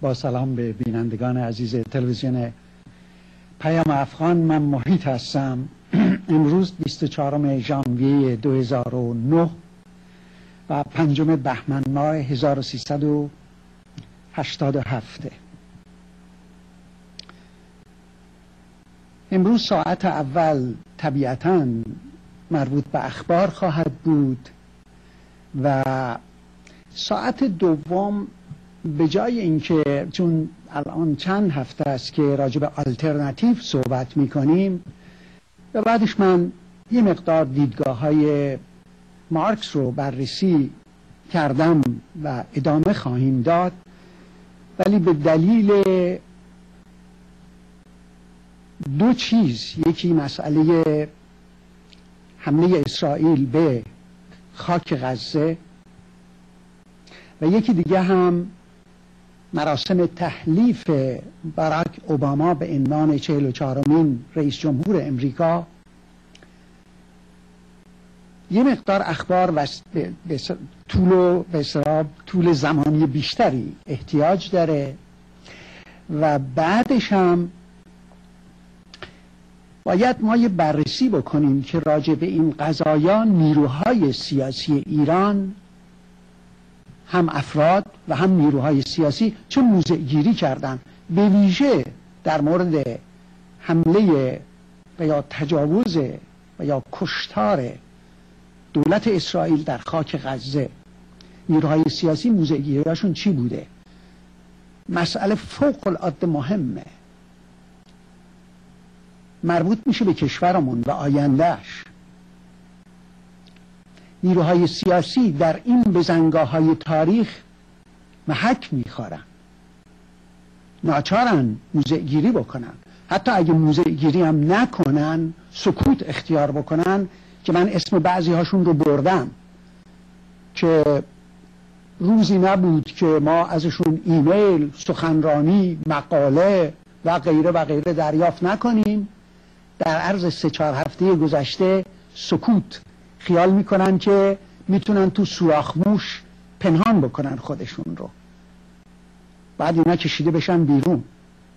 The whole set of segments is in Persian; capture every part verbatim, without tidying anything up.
با سلام به بینندگان عزیز تلویزیون پیام افغان، من محیط هستم. امروز بیست و چهارم ژانویه دو هزار و نه و پنجم بهمن ماه هزار و سیصد و هشتاد و هفت. امروز ساعت اول طبیعتاً مربوط به اخبار خواهد بود و ساعت دوم به جای اینکه، چون الان چند هفته است که راجع به آلترناتیو صحبت میکنیم و بعدش من یه مقدار دیدگاه های مارکس رو بررسی کردم و ادامه خواهیم داد، ولی به دلیل دو چیز، یکی مسئله حمله اسرائیل به خاک غزه و یکی دیگه هم مراسم تحلیف باراک اوباما به عنوان چهل و چهارمین رئیس جمهور امریکا، یه مقدار اخبار و طول و بسراب طول زمانی بیشتری احتیاج داره و بعدش هم باید ما یه بررسی بکنیم که راجع به این قضایا نیروهای سیاسی ایران، هم افراد و هم نیروهای سیاسی، چه موضع گیری کردن، به ویژه در مورد حمله و یا تجاوز و یا کشتار دولت اسرائیل در خاک غزه. نیروهای سیاسی موضع گیریشون چی بوده؟ مسئله فوق العاده مهمه، مربوط میشه به کشورمون و آیندهش. نیروهای سیاسی در این بزنگاه های تاریخ محک میخورن، ناچارن موضع گیری بکنن، حتی اگه موضع گیری هم نکنن سکوت اختیار بکنن، که من اسم بعضی هاشون رو بردم که روزی نبود که ما ازشون ایمیل، سخنرانی، مقاله و غیره و غیره دریافت نکنیم. در عرض سه چهار هفته گذشته سکوت خیال میکنن که میتونن تو سوراخموش پنهان بکنن خودشون رو، بعد اینا کشیده بشن بیرون.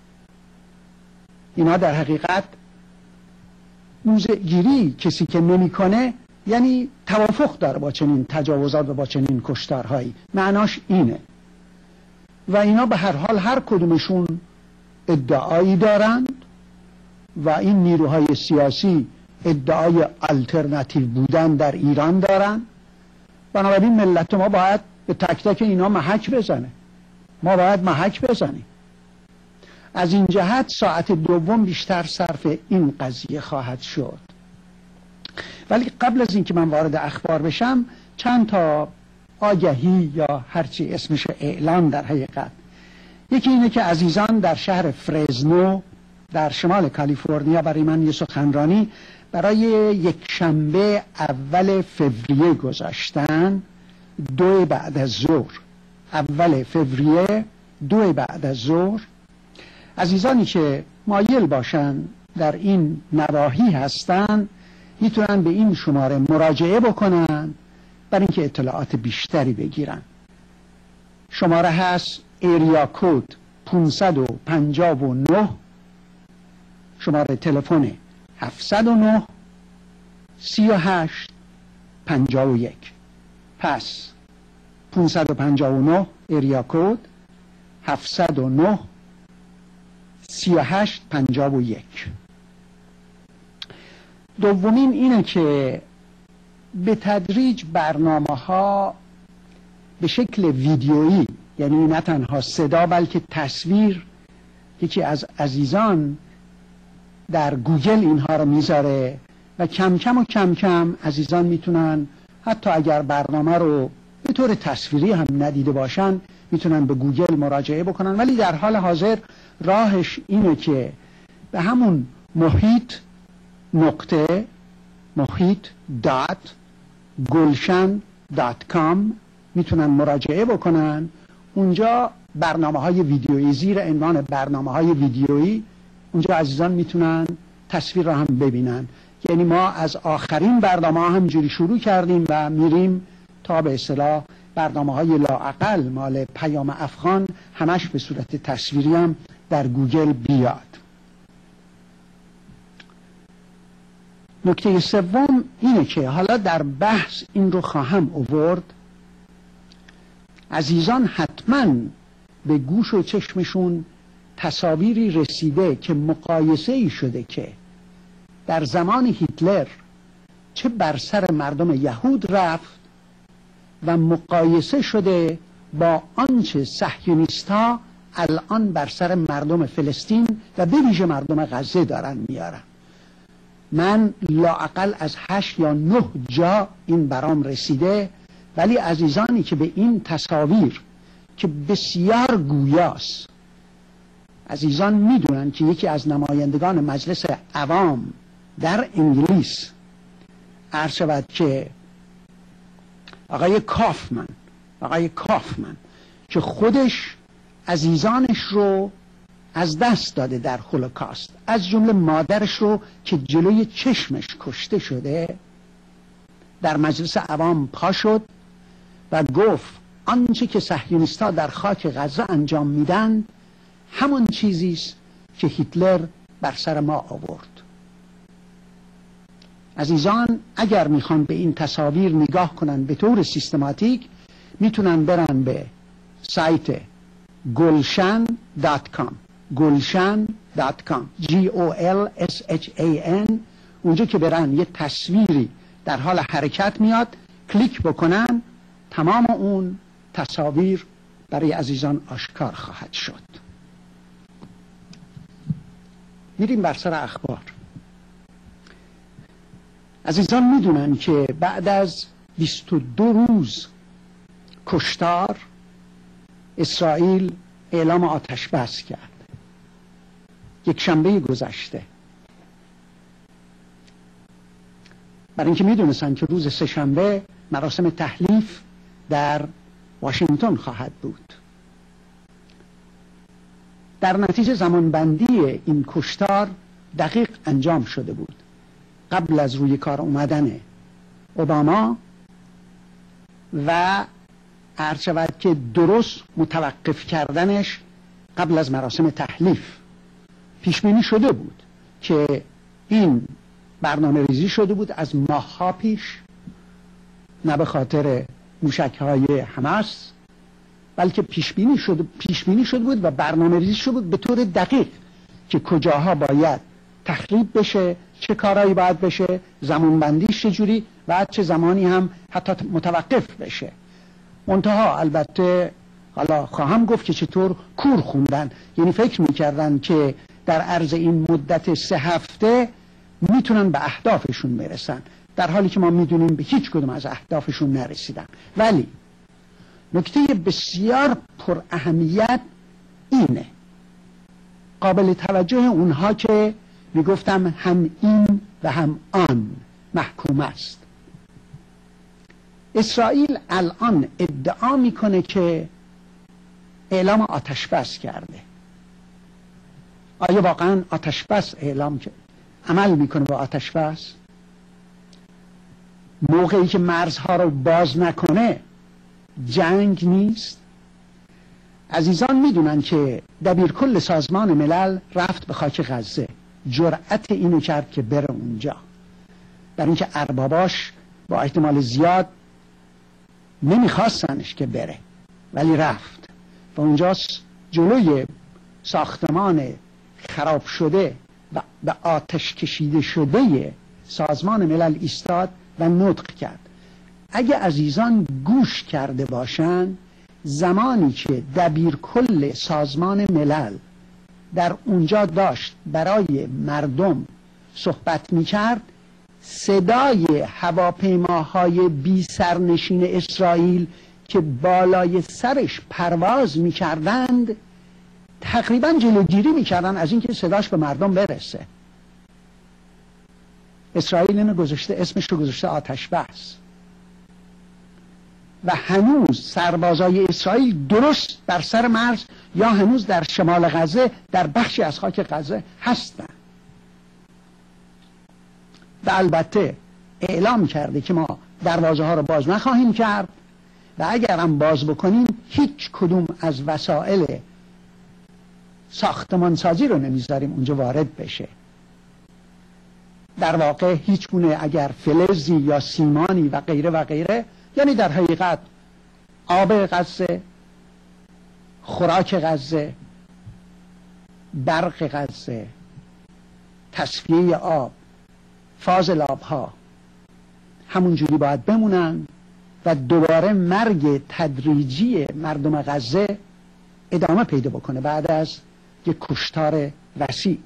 اینا در حقیقت موضع گیری کسی که نمیکنه یعنی توافق داره با چنین تجاوزات و با چنین کشتارهایی، معناش اینه. و اینا به هر حال هر کدومشون ادعایی دارند و این نیروهای سیاسی ادعای آلترناتیو بودن در ایران دارن. بنابراین ملت ما باید به تک تک اینا محک بزنه، ما باید محک بزنیم. از این جهت ساعت دوم بیشتر صرف این قضیه خواهد شد. ولی قبل از اینکه من وارد اخبار بشم، چند تا آگهی یا هرچی اسمش اعلان در حقیقت. یکی اینه که عزیزان در شهر فرزنو در شمال کالیفرنیا برای من یه سخنرانی برای یک شنبه اول فوریه گذاشتن، دو بعد از ظهر، اول فوریه دو بعد از ظهر. عزیزانی که مایل باشن در این نواحی هستن میتونن به این شماره مراجعه بکنن برای اینکه اطلاعات بیشتری بگیرن. شماره هست ایریا کود پانصد و پنجاه و نه، شماره تلفن هفتصد و نه سی و هشت پنجاه و یک. پس پانصد و پنجاه و نه ایریا کود، هفتصد و نه سی و هشت پنجاه و یک. دومین اینه که به تدریج برنامه ها به شکل ویدیویی، یعنی نه تنها صدا بلکه تصویر، یکی از عزیزان در گوگل اینها رو میذاره و کم کم و کم کم عزیزان میتونن حتی اگر برنامه رو به طور تصویری هم ندیده باشن میتونن به گوگل مراجعه بکنن. ولی در حال حاضر راهش اینه که به همون محیط نقطه محیط دات گلشن دات کام میتونن مراجعه بکنن. اونجا برنامه های ویدیویی زیر عنوان برنامه های ویدیویی، اونجا عزیزان میتونن تصویر رو هم ببینن. یعنی ما از آخرین برنامه همجوری شروع کردیم و میریم تا به اصطلاح برنامه های لااقل مال پیام افغان همش به صورت تصویری هم در گوگل بیاد. نکته سوم اینه که حالا در بحث این رو خواهم آورد، عزیزان حتما به گوش و چشمشون تصاویری رسیده که مقایسه ای شده که در زمان هیتلر چه بر سر مردم یهود رفت و مقایسه شده با آنچه صهیونیست‌ها الان بر سر مردم فلسطین و به ویژه مردم غزه دارن میارن. من لااقل از هشت یا نه جا این برام رسیده، ولی عزیزانی که به این تصاویر که بسیار گویاست، عزیزان میدونن که یکی از نمایندگان مجلس عوام در انگلیس عرض شود که آقای کافمن آقای کافمن که خودش عزیزانش رو از دست داده در هولوکاست، از جمله مادرش رو که جلوی چشمش کشته شده، در مجلس عوام پا شد و گفت آنچه که صهیونیست‌ها در خاک غزه انجام میدن همون چیزیست که هیتلر بر سر ما آورد. عزیزان اگر میخوان به این تصاویر نگاه کنن به طور سیستماتیک، میتونن برن به سایت گلشن دات کام گلشن دات کام جی او ال اس اچ ای ان. اونجا که برن یه تصویری در حال حرکت میاد، کلیک بکنن تمام اون تصاویر برای عزیزان آشکار خواهد شد. میریم بر سر اخبار. عزیزان میدونن که بعد از بیست و دو روز کشتار اسرائیل اعلام آتش بس کرد. یک شنبه گذشته، برای اینکه میدونستن که روز سه شنبه مراسم تحلیف در واشنگتن خواهد بود. در نتیجه زمانبندی این کشتار دقیق انجام شده بود. قبل از روی کار اومدن اوباما و عرض شود که درست متوقف کردنش قبل از مراسم تحلیف پیش بینی شده بود که این برنامه ریزی شده بود از ماه‌ها پیش، نه به خاطر موشک‌های حماس، بلکه پیش بینی شده پیش بینی شده بود و برنامه ریزی شده بود به طور دقیق که کجاها باید تخریب بشه، چه کارهایی باید بشه، زمان بندیش چجوری و چه زمانی هم حتی متوقف بشه. منتها البته حالا خواهم گفت که چطور کور خوندن، یعنی فکر میکردن که در عرض این مدت سه هفته میتونن به اهدافشون برسن، در حالی که ما میدونیم به هیچ کدوم از اهدافشون نرسیدن. ولی نکته بسیار پر اهمیت اینه، قابل توجه اونها که میگفتم هم این و هم آن محکوم است. اسرائیل الان ادعا میکنه که اعلام آتش بس کرده. آیا واقعا آتش بس اعلام کرده؟ عمل میکنه با آتش بس؟ موقعی که مرزها رو باز نکنه جنگ نیست؟ عزیزان میدونن که دبیرکل سازمان ملل رفت به خاک غزه، جرأت اینو کرد که بره اونجا، برای اینکه ارباباش با احتمال زیاد نمیخواستنش که بره، ولی رفت و اونجاست جلوی ساختمان خراب شده و به آتش کشیده شده سازمان ملل ایستاد و نطق کرد. اگه عزیزان گوش کرده باشن، زمانی که دبیرکل سازمان ملل در اونجا داشت برای مردم صحبت میکرد، صدای هواپیماهای بی سرنشین اسرائیل که بالای سرش پرواز میکردند تقریبا جلوگیری میکردن از اینکه صداش به مردم برسه. اسرائیل اینو گذاشته، اسمش رو گذاشته آتش بس، و هنوز سربازای اسرائیل درست بر سر مرز یا هنوز در شمال غزه در بخشی از خاک غزه هستن و البته اعلام کرده که ما دروازه ها رو باز نخواهیم کرد و اگر هم باز بکنیم هیچ کدوم از وسایل ساختمانسازی رو نمیذاریم اونجا وارد بشه. در واقع هیچ گونه اگر فلزی یا سیمانی و غیره و غیره، یعنی در حقیقت آب غزه، خوراک غزه، برق غزه، تصفیه آب، فاضلاب ها همونجوری باید بمونن و دوباره مرگ تدریجی مردم غزه ادامه پیدا بکنه بعد از یک کشتار وسیع.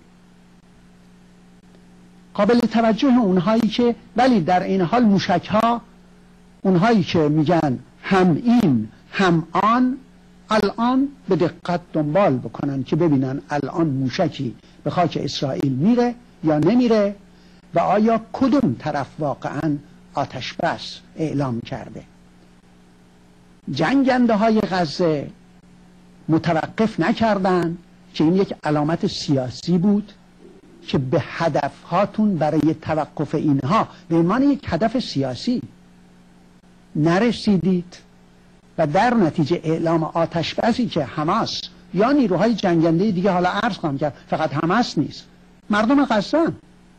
قابل توجه اونهایی که ولی در این حال موشک ها، اونهایی که میگن هم این هم آن، الان به دقت دنبال بکنن که ببینن الان موشکی به خاک اسرائیل میره یا نمیره و آیا کدوم طرف واقعا آتش بس اعلام کرده. جنگنده های غزه متوقف نکردن که این یک علامت سیاسی بود که به هدف هاتون برای توقف اینها به عنوان یک هدف سیاسی نرسیدید و در نتیجه اعلام آتش بسی که حماس یا نیروهای جنگنده دیگه، حالا عرض خواهم کرد فقط حماس نیست، مردم غزه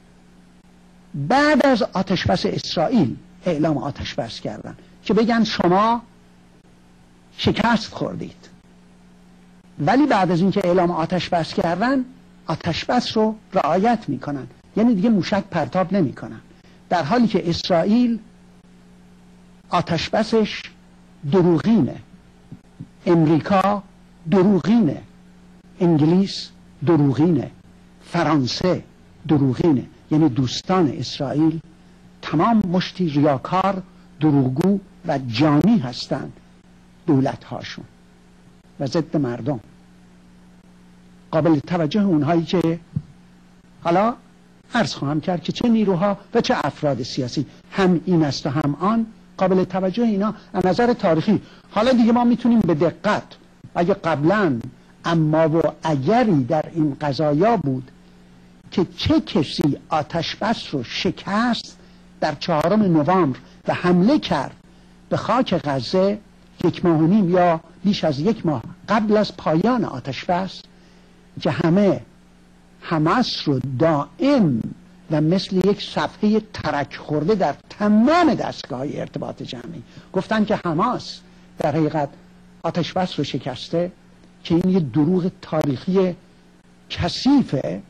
بعد از آتش بس اسرائیل اعلام آتش بس کردن که بگن شما شکست خوردید، ولی بعد از اینکه اعلام آتش بس کردن آتش بس رو رعایت میکنن، یعنی دیگه موشک پرتاب نمیکنن، در حالی که اسرائیل آتش بسش دروغینه، امریکا دروغینه، انگلیس دروغینه، فرانسه دروغینه، یعنی دوستان اسرائیل تمام مشتی ریاکار، دروغگو و جانی هستند دولت هاشون و ضد مردم. قابل توجه اونهایی که حالا عرض خواهم کرد که چه نیروها و چه افراد سیاسی هم این است و هم آن، قابل توجه اینا از نظر تاریخی. حالا دیگه ما میتونیم به دقت، اگه قبلا اما و اگری در این قضایا بود که چه کسی آتش بس رو شکست در چهارم نوامبر و حمله کرد به خاک غزه یک ماه و نیم یا بیش از یک ماه قبل از پایان آتش بس، که همه حماس رو دائم و مثل یک صفحه ترک خورده در تمام دستگاه ارتباط جمعی گفتن که حماس در حقیقت آتش بس رو شکسته، که این یه دروغ تاریخی کثیفه.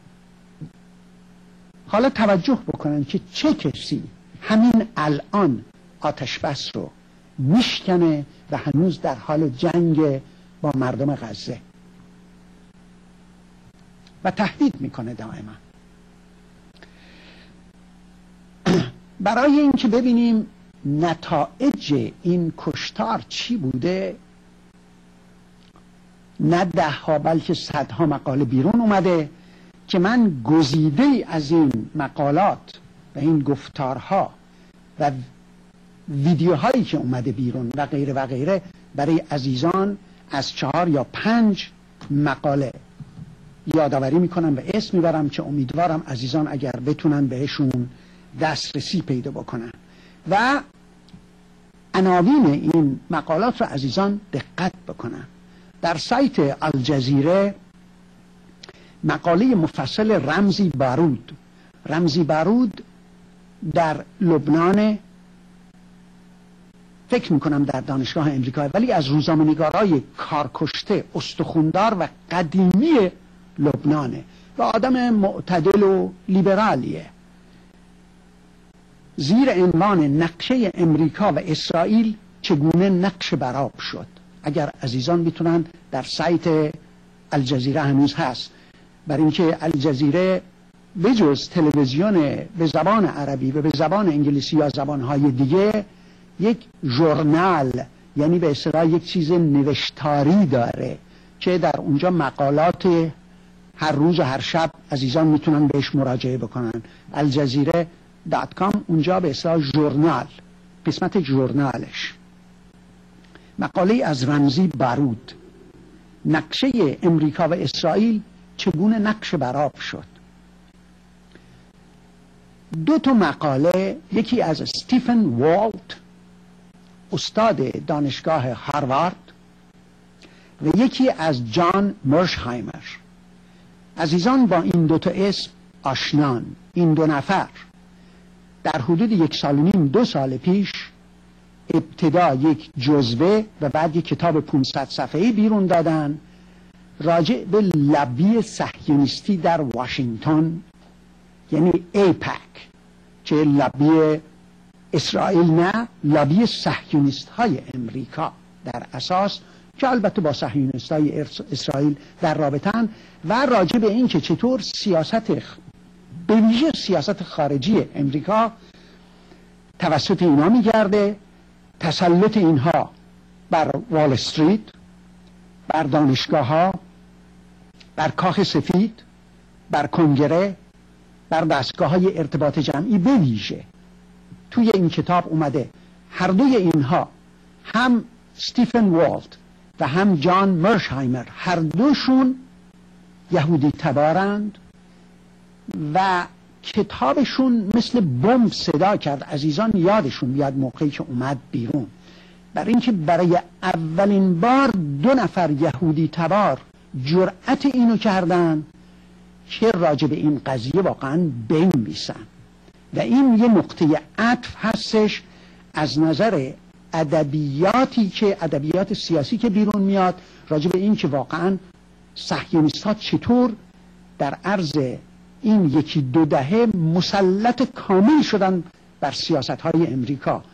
حالا توجه بکنن که چه کسی همین الان آتش بس رو میشکنه و هنوز در حال جنگ با مردم غزه و تهدید میکنه دائما. برای اینکه ببینیم نتایج این کشتار چی بوده، نه ده ها بلکه صدها مقاله بیرون اومده که من گزیده از این مقالات و این گفتارها و ویدیوهایی که اومده بیرون و غیره و غیره برای عزیزان از چهار یا پنج مقاله یادآوری میکنم و اسم میبرم که امیدوارم عزیزان اگر بتونن بهشون دسترسی پیدا بکنن و عناوین این مقالات رو عزیزان دقت بکنن. در سایت الجزیره مقاله مفصل رمزی بارود، رمزی بارود در لبنان، فکر میکنم در دانشگاه امریکا، ولی از روزنامه‌نگارای کارکشته استخوندار و قدیمی لبنانه و آدم معتدل و لیبرالیه. زیر عنوان نقشه امریکا و اسرائیل چگونه نقش برآب شد، اگر عزیزان میتونن در سایت الجزیره هنوز هست، برای اینکه الجزیره بجز تلویزیون به زبان عربی و به زبان انگلیسی یا زبانهای دیگه یک ژورنال، یعنی به اصطلاح یک چیز نوشتاری داره که در اونجا مقالات هر روز و هر شب عزیزان میتونن بهش مراجعه بکنن. الجزیره دات کام اونجا به اصطلاح ژورنال، قسمت ژورنالش مقاله از رمزی بارود، نقشه امریکا و اسرائیل چگونه نقش برآب شد. دو تا مقاله، یکی از استیفن والت استاد دانشگاه هاروارد و یکی از جان مرشهایمر. عزیزان با این دو تا اسم آشنان. این دو نفر در حدود یک سال و نیم دو سال پیش ابتدا یک جزوه و بعد یک کتاب پانصد صفحه‌ای بیرون دادن راجع به لبی صهیونیستی در واشنگتن، یعنی ایپک، چه لبی اسرائیل نه، لبی صهیونیست های امریکا در اساس، که البته با صهیونیست های اسرائیل در رابطن، و راجع به این که چطور سیاست به ویژه سیاست خارجی امریکا توسط اینا میگرده، تسلط اینها بر وال استریت، بر دانشگاه ها، بر کاخ سفید، بر کنگره، بر دستگاه های ارتباط جمعی به ویژه. توی این کتاب اومده هر دوی اینها، هم ستیفن والت و هم جان مرشهایمر، هر دوشون یهودی تبارند و کتابشون مثل بمب صدا کرد. عزیزان یادشون میاد موقعی که اومد بیرون، برای اینکه برای اولین بار دو نفر یهودی تبار جرأت اینو کردن که راجع به این قضیه واقعا بنویسن. و این یه نقطه عطف هستش از نظر ادبیاتی که ادبیات سیاسی که بیرون میاد راجع به این که واقعا صهیونیست‌ها چطور در عرض این یکی دو دهه مسلط کامل شدن بر سیاست‌های امریکا.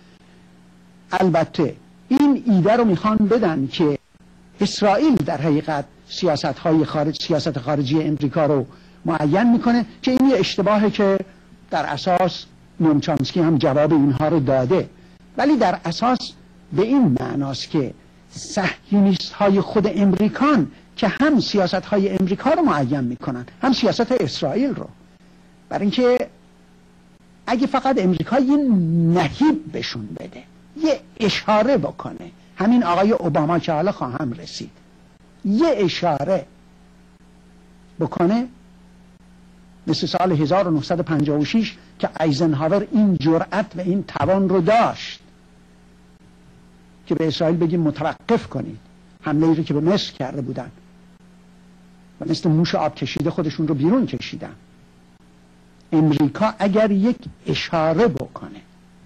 البته این ایده رو میخوان بدن که اسرائیل در حقیقت سیاست‌های خارج سیاست خارجی امریکا رو معین میکنه، که این یه اشتباهه که در اساس نوم چامسکی هم جواب اینها رو داده، ولی در اساس به این معناست که صهیونیست های خود امریکان که هم سیاست های امریکا رو معین میکنن هم سیاست اسرائیل رو، برای اینکه اگه فقط امریکا یه نهیب بهشون بده، یه اشاره بکنه، همین آقای اوباما که حالا خواهم رسید، یه اشاره بکنه مثل سال هزار و نهصد و پنجاه و شش که ایزنهاور این جرأت و این توان رو داشت که به اسرائیل بگیم متوقف کنید حمله ای رو که به مصر کرده بودن و مثل موش آب کشیده خودشون رو بیرون کشیدن. امریکا اگر یک اشاره بکنه.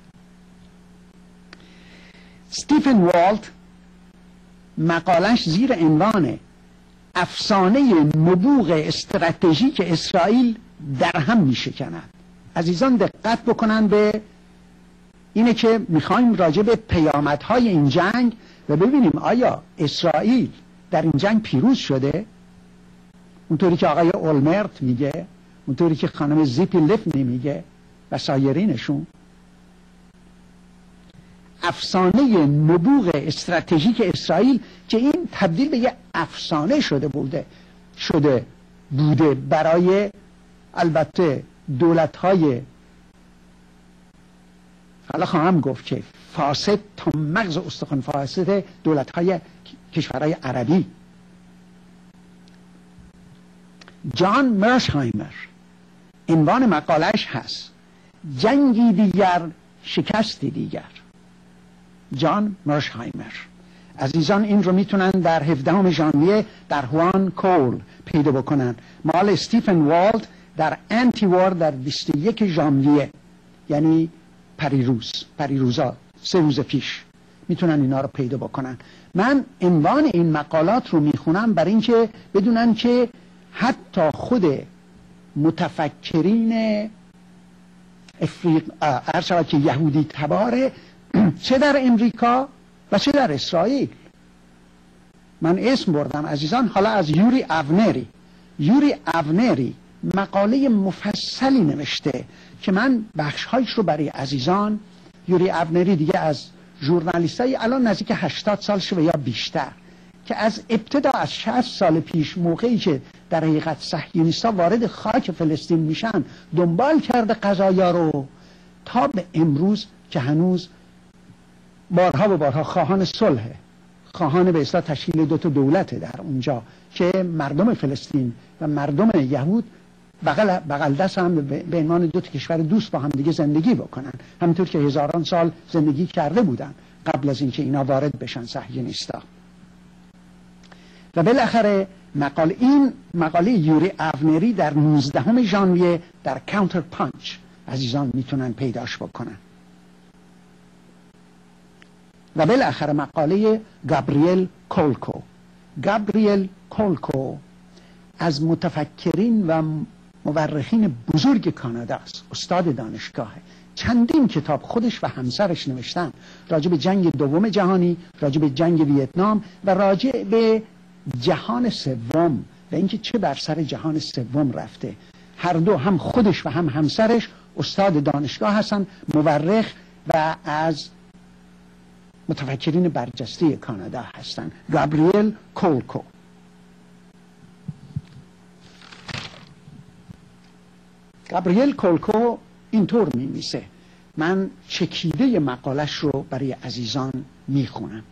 ستیفن والت مقالش زیر عنوان افسانه نبوغ استراتژیک اسرائیل در هم می شکند. عزیزان دقت بکنن به اینه که میخوایم راجع به پیامدهای این جنگ و ببینیم آیا اسرائیل در این جنگ پیروز شده، اونطوری که آقای اولمرت میگه، اونطوری که خانم زیپی لیفنی میگه و سایرینشون. افسانه نبوغ استراتژیک اسرائیل که این تبدیل به یه افسانه شده بوده شده بوده برای البته دولت‌های، حالا خواهم گفت که فاسد تا مغز استخوان فاسد، دولت‌های کشورهای عربی. جان مرشهایمر عنوان مقالش هست جنگی دیگر، شکستی دیگر. جان مرشهایمر. عزیزان این رو میتونن در هفدهم ژانویه در هوان کول پیدا بکنن. مال استیفن والت در انتی وار در بیست و یک ژانویه، یعنی پریروز پریروزا سه روز پیش میتونن اینا رو پیدا بکنن. من عنوان این مقالات رو میخونم برای اینکه بدونن که حتی خود متفکرین افریق ارشد که یهودی تباره چه در امریکا و چه در اسرائیل. من اسم بردم عزیزان، حالا از یوری اونری. یوری اونری مقاله مفصلی نوشته که من بخشهایش رو برای عزیزان، یوری اونری دیگه از ژورنالیستای الان نزدیک هشتاد سال شده یا بیشتر، که از ابتدا از شصت سال پیش موقعی که در حقیقت صهیونیست‌ها وارد خاک فلسطین میشن دنبال کرده قضایا رو تا به امروز که هنوز بارها و بارها خواهان صلح، خواهان به اصطلاح تشکیل دو تا دولت در اونجا که مردم فلسطین و مردم یهود بغل بغل دست هم به عنوان دو تا کشور دوست با هم دیگه زندگی بکنن، همینطور که هزاران سال زندگی کرده بودن قبل از اینکه اینا وارد بشن صهیونیستا. و بالاخره مقاله این مقاله یوری اونری در نوزدهم ژانویه در کانتر پانچ عزیزان میتونن پیداش بکنن. و بالاخره مقاله گابریل کولکو. گابریل کولکو از متفکرین و مورخین بزرگ کانادا است، استاد دانشگاهه. چندین کتاب خودش و همسرش نوشتن راجع به جنگ دوم جهانی، راجع به جنگ ویتنام و راجع به جهان سوم و اینکه چه بر سر جهان سوم رفته. هر دو، هم خودش و هم همسرش، استاد دانشگاه هستن، مورخ و از متفکرین برجسته کانادا هستن. گابریل کولکو. گابریل کولکو اینطور می‌نویسه، من چکیده مقالش رو برای عزیزان میخونم.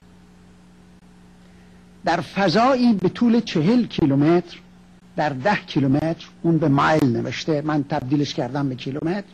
در فضایی به طول چهل کیلومتر در ده کیلومتر، اون به مایل نوشته، من تبدیلش کردم به کیلومتر،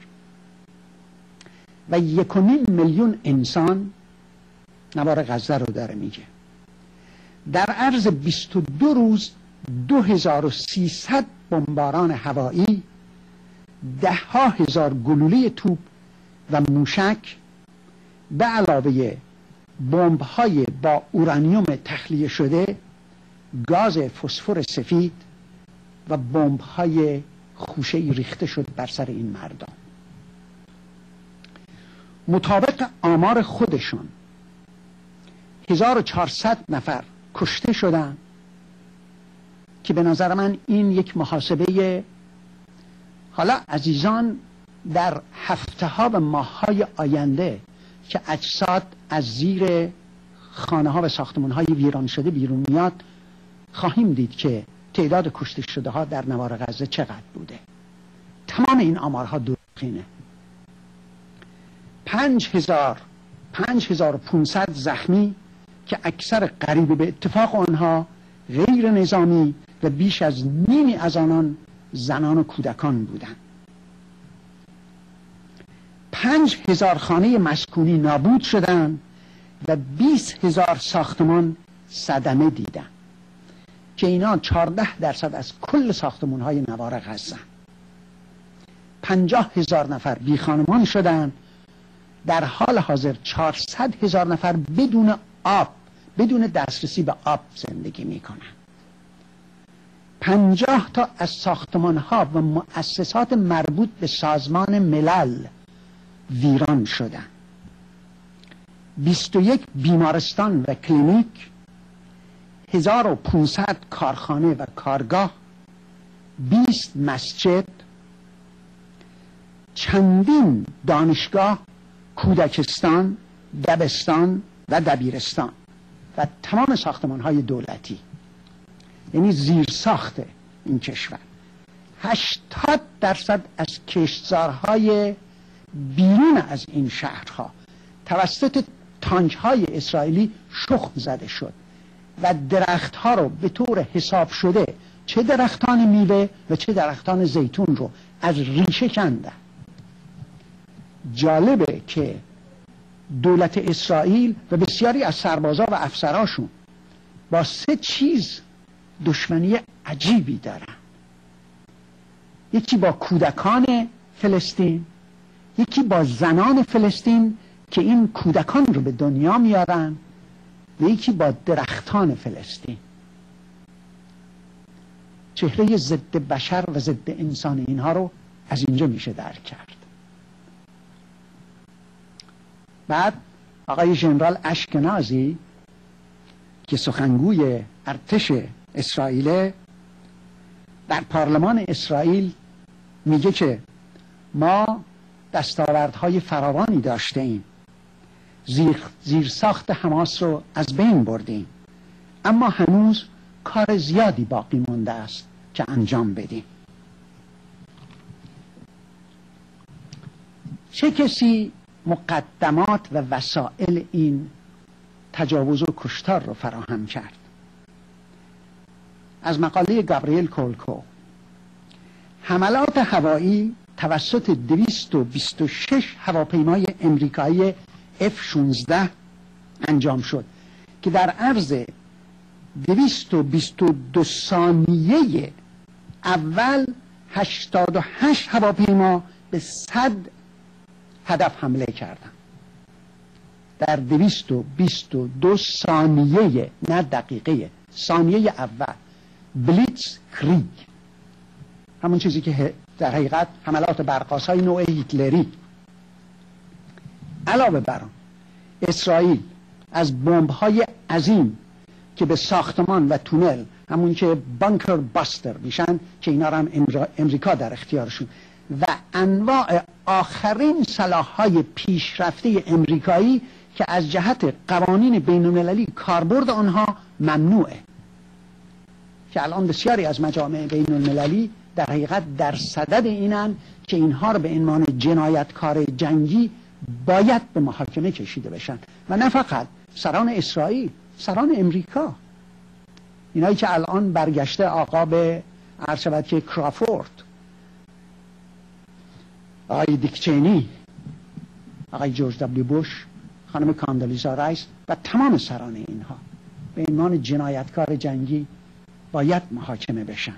و یک و نیم میلیون انسان نوار غزه رو داره میگه. در عرض بیست و دو روز دو هزار و سیصد بمباران هوایی، ده ها هزار گلوله توپ و موشک به علاوه بمب های با اورانیوم تخلیه شده، گاز فسفر سفید و بمب های خوشه‌ای ریخته شد بر سر این مردم. مطابق آمار خودشون هزار و چهارصد نفر کشته شدن که به نظر من این یک محاسبه. حالا عزیزان در هفته ها و ماه های آینده که اجساد از زیر خانه ها و ساختمان های ویران شده بیرون میاد، خواهیم دید که تعداد کشته شده ها در نوار غزه چقدر بوده. تمام این آمارها دروغینه. پنج هزار پنج هزار و پونصد زخمی که اکثر قریب به اتفاق آنها غیر نظامی و بیش از نیمی از آنان زنان و کودکان بودند. پنج هزار خانه مسکونی نابود شدند و بیست هزار ساختمان صدمه دیدند که اینا چهارده درصد از کل ساختمان های نوار غزه. پنجاه هزار نفر بی خانمان شدند. در حال حاضر چهارصد هزار نفر بدون آب، بدون دسترسی به آب زندگی میکنند. پنجاه تا از ساختمان ها و مؤسسات مربوط به سازمان ملل ویران شدند. بیست و یک بیمارستان و کلینیک، هزار و پانصد کارخانه و کارگاه، بیست مسجد، چندین دانشگاه، کودکستان، دبستان و دبیرستان و تمام ساختمان های دولتی، یعنی زیر ساخت این کشور. هشتاد درصد از کشتزارهای بیرون از این شهرها توسط تانک های اسرائیلی شخم زده شد و درخت ها رو به طور حساب شده، چه درختان میوه و چه درختان زیتون رو از ریشه کندن. جالبه که دولت اسرائیل و بسیاری از سربازا و افسراشون با سه چیز دشمنی عجیبی دارن. یکی با کودکان فلسطین، یکی با زنان فلسطین که این کودکان رو به دنیا میارن، و یکی با درختان فلسطین. چهره ضد بشر و ضد انسان اینها رو از اینجا میشه درک کرد. بعد آقای ژنرال اشکنازی که سخنگوی ارتش اسرائیل در پارلمان اسرائیل میگه که ما دستاوردهای فراوانی داشته ایم، زیر, زیر ساخت حماس رو از بین بردیم، اما هنوز کار زیادی باقی مونده است که انجام بدیم. چه کسی مقدمات و وسائل این تجاوز و کشتار رو فراهم کرد؟ از مقاله گابریل کولکو، حملات هوایی توسط دویست و بیست و شش هواپیمای امریکایی اف شانزده انجام شد که در عرض دویست و بیست و دو ثانیه اول هشتاد و هشت هواپیما به صد هدف حمله کردن. در دویست و بیست و دو ثانیه، نه دقیقه، ثانیه اول. بلیتز کریگ، همون چیزی که در حقیقت حملات برق‌آسای نوع هیتلری. علاوه بر آن اسرائیل از بمب‌های عظیم که به ساختمان و تونل، همون که بانکر باستر میشن، که اینا رو هم امریکا در اختیارشون، و انواع آخرین سلاح‌های پیشرفته امریکایی که از جهت قوانین بین‌المللی کاربرد آنها ممنوعه، که الان بسیاری از مجامع بین‌المللی در حقیقت در صدد اینن که اینها رو به عنوان جنایتکار جنگی باید به محاکمه کشیده بشن، و نه فقط سران اسرائیل، سران امریکا، اینایی که الان برگشته آقا به عرض شود که کرافورد، آقای دیک چینی، آقای جورج دبلیو بوش، خانم کاندالیزا رایس و تمام سران اینها به عنوان جنایتکار جنگی باید محاکمه بشن.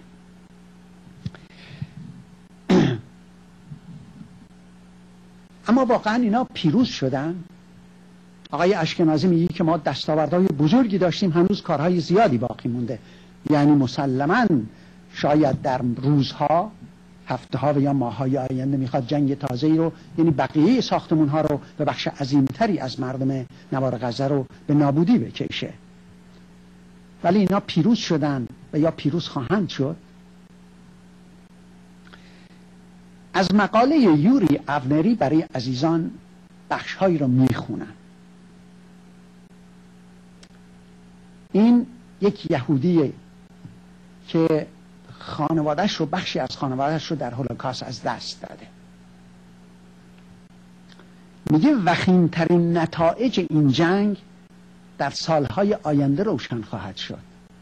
اما واقعا اینا پیروز شدن؟ آقای اشکنازی میگه که ما دستاوردهای بزرگی داشتیم، هنوز کارهای زیادی باقی مونده. یعنی مسلماً شاید در روزها، هفته ها و یا ماه های آینده میخواد جنگ تازه‌ای رو، یعنی بقیه ساختمون ها رو به بخش عظیمتری از مردم نوار غزه رو به نابودی بکشه. ولی اینا پیروز شدن و یا پیروز خواهند شد. از مقاله یوری آونری برای عزیزان بخشهایی رو میخونم. این یک یهودیه که خانوادهش رو، بخشی از خانوادهش رو در هولوکاست از دست داده. میگه وخیمترین نتایج این جنگ در سالهای آینده روشن خواهد شد.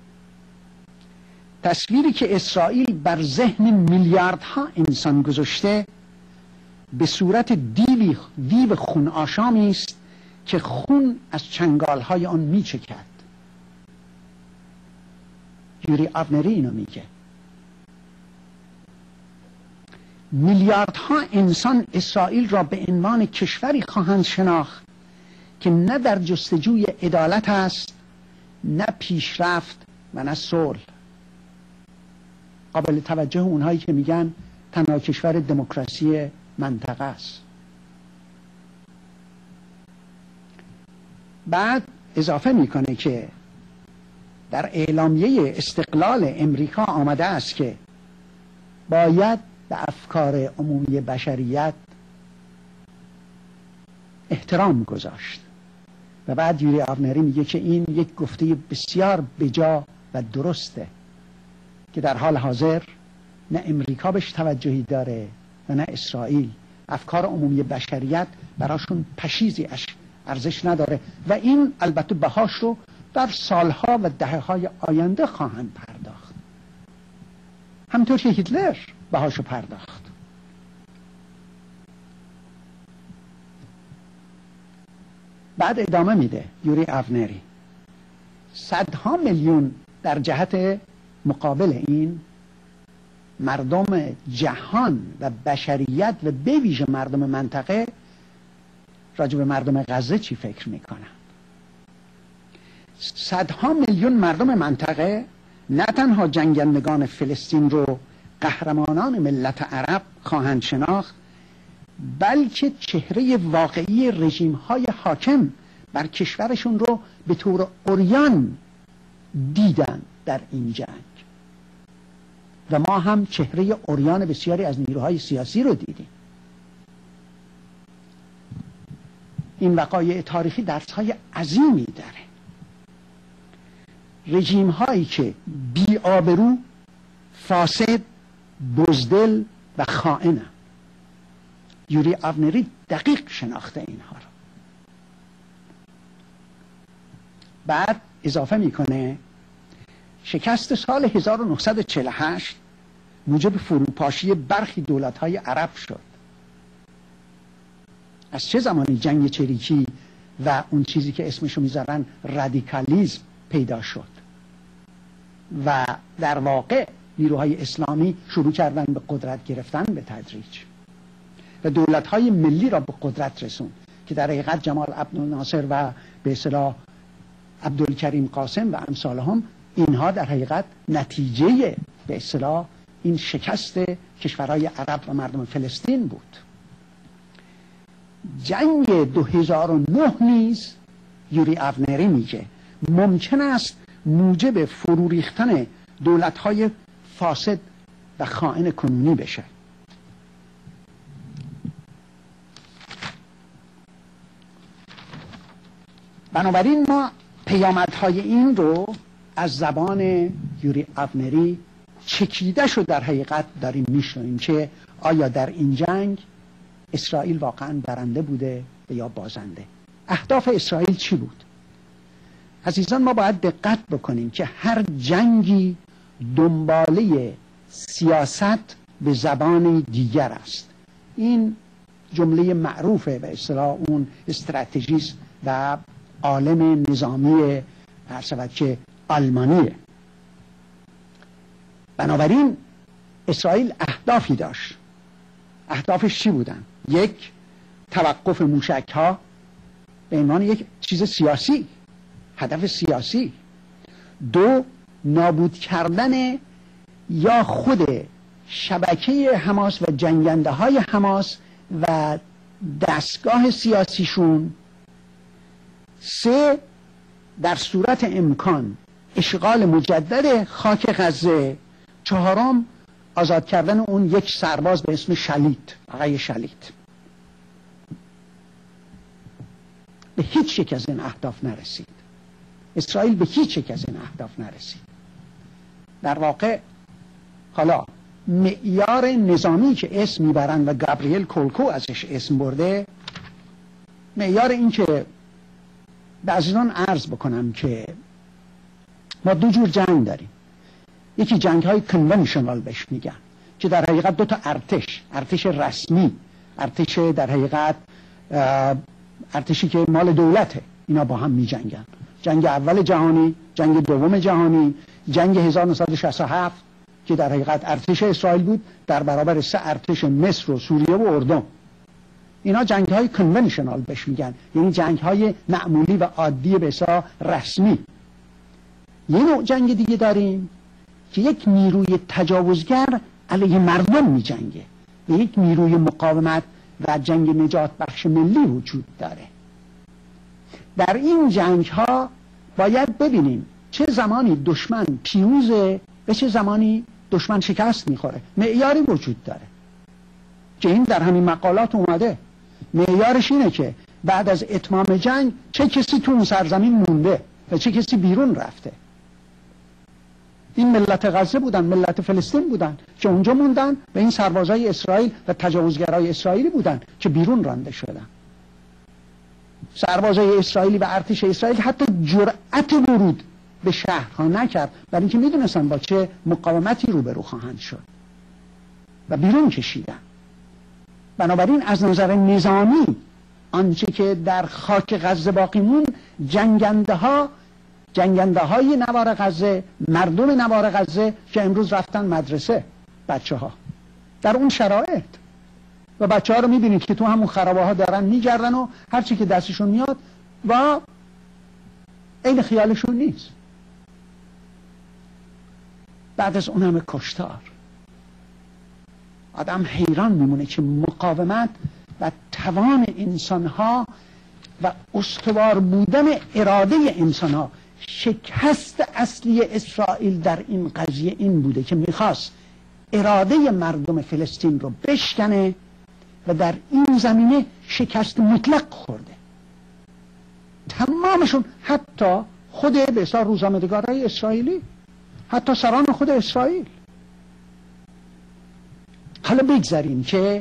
تصویری که اسرائیل بر ذهن میلیاردها انسان گذاشته به صورت دیوی دیو خون آشامی است که خون از چنگالهای آن میچکد. یوری آونری اینو میگه. میلیاردها انسان اسرائیل را به عنوان کشوری خواهند شناخت که نه در جستجوی عدالت است، نه پیشرفت و نه صلح. قابل توجه اونهایی که میگن تنها کشور دموکراسی منطقه است. بعد اضافه میکنه که در اعلامیه استقلال امریکا آمده است که باید به افکار عمومی بشریت احترام گذاشت. و بعد یوری آونری میگه که این یک گفته بسیار بجا و درسته که در حال حاضر نه امریکا بهش توجهی داره و نه اسرائیل. افکار عمومی بشریت براشون پشیزی ارزش نداره و این البته بهاش رو در سالها و دهه‌های آینده خواهند پرداخت، همطور که هیتلر بهاشو پرداخت. بعد ادامه میده یوری آونری، صدها میلیون در جهت مقابل این مردم جهان و بشریت و به ویژه مردم منطقه راجع به مردم غزه چی فکر میکنن؟ صدها میلیون مردم منطقه نه تنها جنگندگان فلسطین رو قهرمانان ملت عرب خواهند شناخت، بلکه چهره واقعی رژیم های حاکم بر کشورشون رو به طور عریان دیدن در این جنگ. و ما هم چهره عریان بسیاری از نیروهای سیاسی رو دیدیم. این وقایع تاریخی درس‌های عظیمی داره. رژیم هایی که بی آبرو، فاسد، بزدل و خائن. یوری آونری دقیق شناخته اینها رو. بعد اضافه میکنه شکست سال هزار و نهصد و چهل و هشت موجب فروپاشی برخی دولت‌های عرب شد. از چه زمانی جنگ چریکی و اون چیزی که اسمشو میذارن رادیکالیزم پیدا شد و در واقع نیروهای اسلامی شروع کردن به قدرت گرفتن به تدریج و دولت‌های ملی را به قدرت رسون که در حقیقت جمال عبدالناصر و به اصطلاح عبدالکریم قاسم و امثالهم، اینها در حقیقت نتیجه به اصطلاح این شکست کشورهای عرب و مردم فلسطین بود. جنگ دو هزار و نه نیز یوری آونری میگه ممکن است موجب فرو ریختن دولت‌های فاسد و خائن کنونی بشه. بنابراین ما پیامدهای این رو از زبان یوری آونری چکیده شو در حقیقت داریم میشنویم که آیا در این جنگ اسرائیل واقعا برنده بوده یا بازنده. اهداف اسرائیل چی بود؟ عزیزان ما باید دقت بکنیم که هر جنگی دنباله سیاست به زبان دیگر است. این جمله معروفه به اصطلاح اون استراتژیست و عالم نظامی هر شود که آلمانیه. بنابراین اسرائیل اهدافی داشت. اهدافش چی بودن؟ یک، توقف موشک ها به عنوان یک چیز سیاسی، هدف سیاسی. دو، نابود کردن یا خود شبکه حماس و جنگنده های حماس و دستگاه سیاسیشون. سه، در صورت امکان اشغال مجدد خاک غزه. چهارم، آزاد کردن اون یک سرباز به اسم شلیت، آقای شلیت. به هیچ یک از این اهداف نرسید. اسرائیل به هیچ یک از این اهداف نرسید. در واقع حالا معیار نظامی که اسم میبرن و گابریل کولکو ازش اسم برده، معیار این که به عزیزان عرض بکنم که ما دو جور جنگ داریم. یکی جنگ های کنونشنال بهش میگن که در حقیقت دو تا ارتش، ارتش رسمی، ارتش در حقیقت ارتشی که مال دولته، اینا با هم میجنگن. جنگ اول جهانی، جنگ دوم جهانی، جنگ هزار و نهصد و شصت و هفت که در حقیقت ارتش اسرائیل بود در برابر سه ارتش مصر و سوریه و اردن. اینا جنگ های کنونشنال بهش میگن، یعنی جنگ های معمولی و عادی به حساب رسمی. یه نوع جنگ دیگه داریم که یک نیروی تجاوزگر علیه مردم می جنگه و یک نیروی مقاومت و جنگ نجات بخش ملی وجود داره. در این جنگ ها باید ببینیم چه زمانی دشمن پیروزه و چه زمانی دشمن شکست میخوره. معیاری وجود داره که این در همین مقالات اومده. معیارش اینه که بعد از اتمام جنگ چه کسی تو اون سرزمین مونده و چه کسی بیرون رفته. این ملت غزه بودن، ملت فلسطین بودن که اونجا موندن و این سربازای اسرائیل و تجاوزگرای اسرائیلی بودن که بیرون رانده شدن. سربازای اسرائیلی و ارتش اسرائیل حتی جرأت ورود به شهرها نکرد، برای اینکه میدونستن با چه مقاومتی روبرو خواهند شد و بیرون کشیدن. بنابراین از نظر نظامی آنچه که در خاک غزه باقی موند، جنگنده ها جنگنده های نوار غزه، مردم نوار غزه که امروز رفتن مدرسه، بچه ها در اون شرایط و بچه ها رو میبینید که تو همون خرابه ها دارن میگردن و هرچی که دستشون میاد و این خیالشون نیست. بعد از اون همه کشتار آدم حیران میمونه که مقاومت و توان انسان ها و استوار بودن اراده انسان ها. شکست اصلی اسرائیل در این قضیه این بوده که میخواست اراده مردم فلسطین رو بشکنه و در این زمینه شکست مطلق خورده. تمامشون، حتی خود به اصطلاح روزنامه‌نگارای اسرائیلی، حتی سران خود اسرائیل. حالا بگذاریم که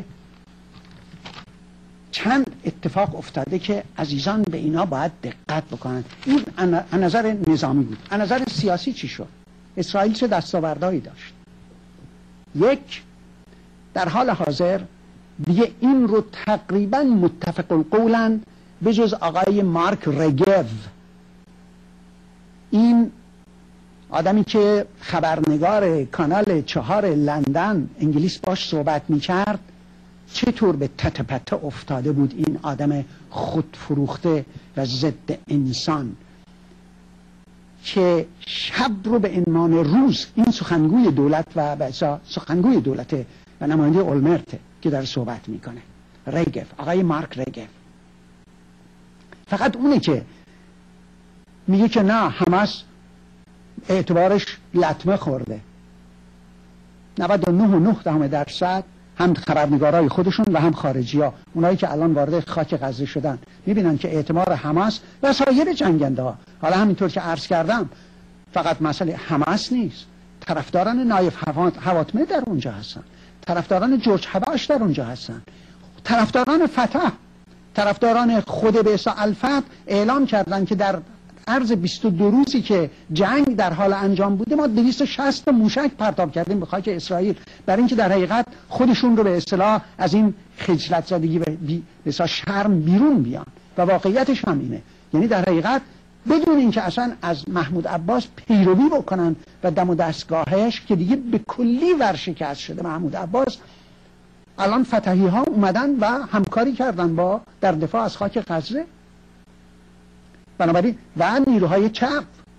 چند اتفاق افتاده که عزیزان به اینا باید دقت بکنن. این از نظر نظامی بود. از نظر سیاسی چی شد؟ اسرائیل چه دستاوردهایی داشت؟ یک، در حال حاضر دیگه این رو تقریبا متفق القولن به جز آقای مارک رگو، این آدمی که خبرنگار کانال چهار لندن انگلیس باش صحبت میکرد، چطور به تته پته افتاده بود این آدم خودفروخته و ضد انسان که شب رو به عنوان روز، این سخنگوی دولت و سخنگوی دولت و نماینده اولمرت که در صحبت میکنه، رگف، آقای مارک رگف، فقط اونه که میگه که نه، حماس اعتبارش لطمه خورده. نود و نه و نه دهم درصد هم خبرنگارای خودشون و هم خارجی ها، اونایی که الان وارد خاک غزه شدن، میبینن که اعتبار حماس و سایر جنگنده ها، حالا همینطور که عرض کردم، فقط مسئله حماس نیست، طرفداران نایف حواتمه در اونجا هستن، طرفداران جورج حباش در اونجا هستن، طرفداران فتح، طرفداران خود به اصطلاح الفتح اعلام کردن که در عرض بیست و دو روزی که جنگ در حال انجام بوده ما دویست و شصت موشک پرتاب کردیم به خاک اسرائیل، برای اینکه در حقیقت خودشون رو به اصطلاح از این خجلت زدگی به اصطلاح شرم بیرون بیان. و واقعیتش هم اینه، یعنی در حقیقت بدون اینکه اصلا از محمود عباس پیروی بکنن و دم و دستگاهش که دیگه به کلی ورشکست شده محمود عباس، الان فتحی ها اومدن و همکاری کردن با در دفاع از خاک غزه. بنابراین و نیروهای چپ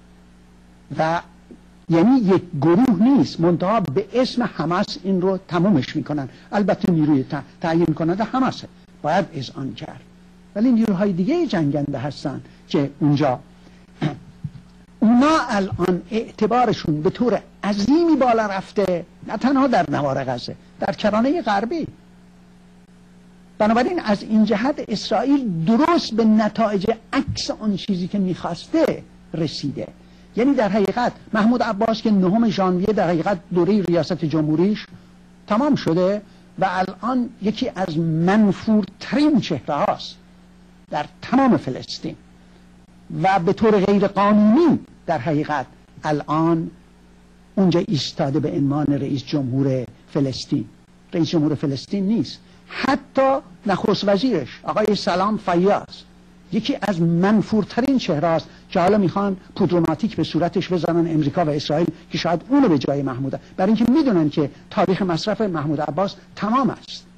و یعنی یک گروه نیست، منتها به اسم حماس این رو تمومش میکنن. البته نیروی تعیین کننده حماسه، باید اذعان کرد، ولی نیروهای دیگه جنگنده هستن که اونجا اونا الان اعتبارشون به طور عظیمی بالا رفته، نه تنها در نوار غزه، در کرانه غربی. بنابراین از این جهت اسرائیل درست به نتایج عکس آن چیزی که میخواسته رسیده. یعنی در حقیقت محمود عباس که نهم ژانویه در حقیقت دوره ریاست جمهوریش تمام شده و الان یکی از منفورترین چهره هاست در تمام فلسطین و به طور غیر قانونی در حقیقت الان اونجا ایستاده به عنوان رئیس جمهور فلسطین. رئیس جمهور فلسطین نیست، حتی نخست وزیرش آقای سلام فیاض یکی از منفورترین چهره است که حالا میخوان پودروماتیک به صورتش بزنن امریکا و اسرائیل که شاید اونو به جای محمود، برای اینکه میدونن که تاریخ مصرف محمود عباس تمام است.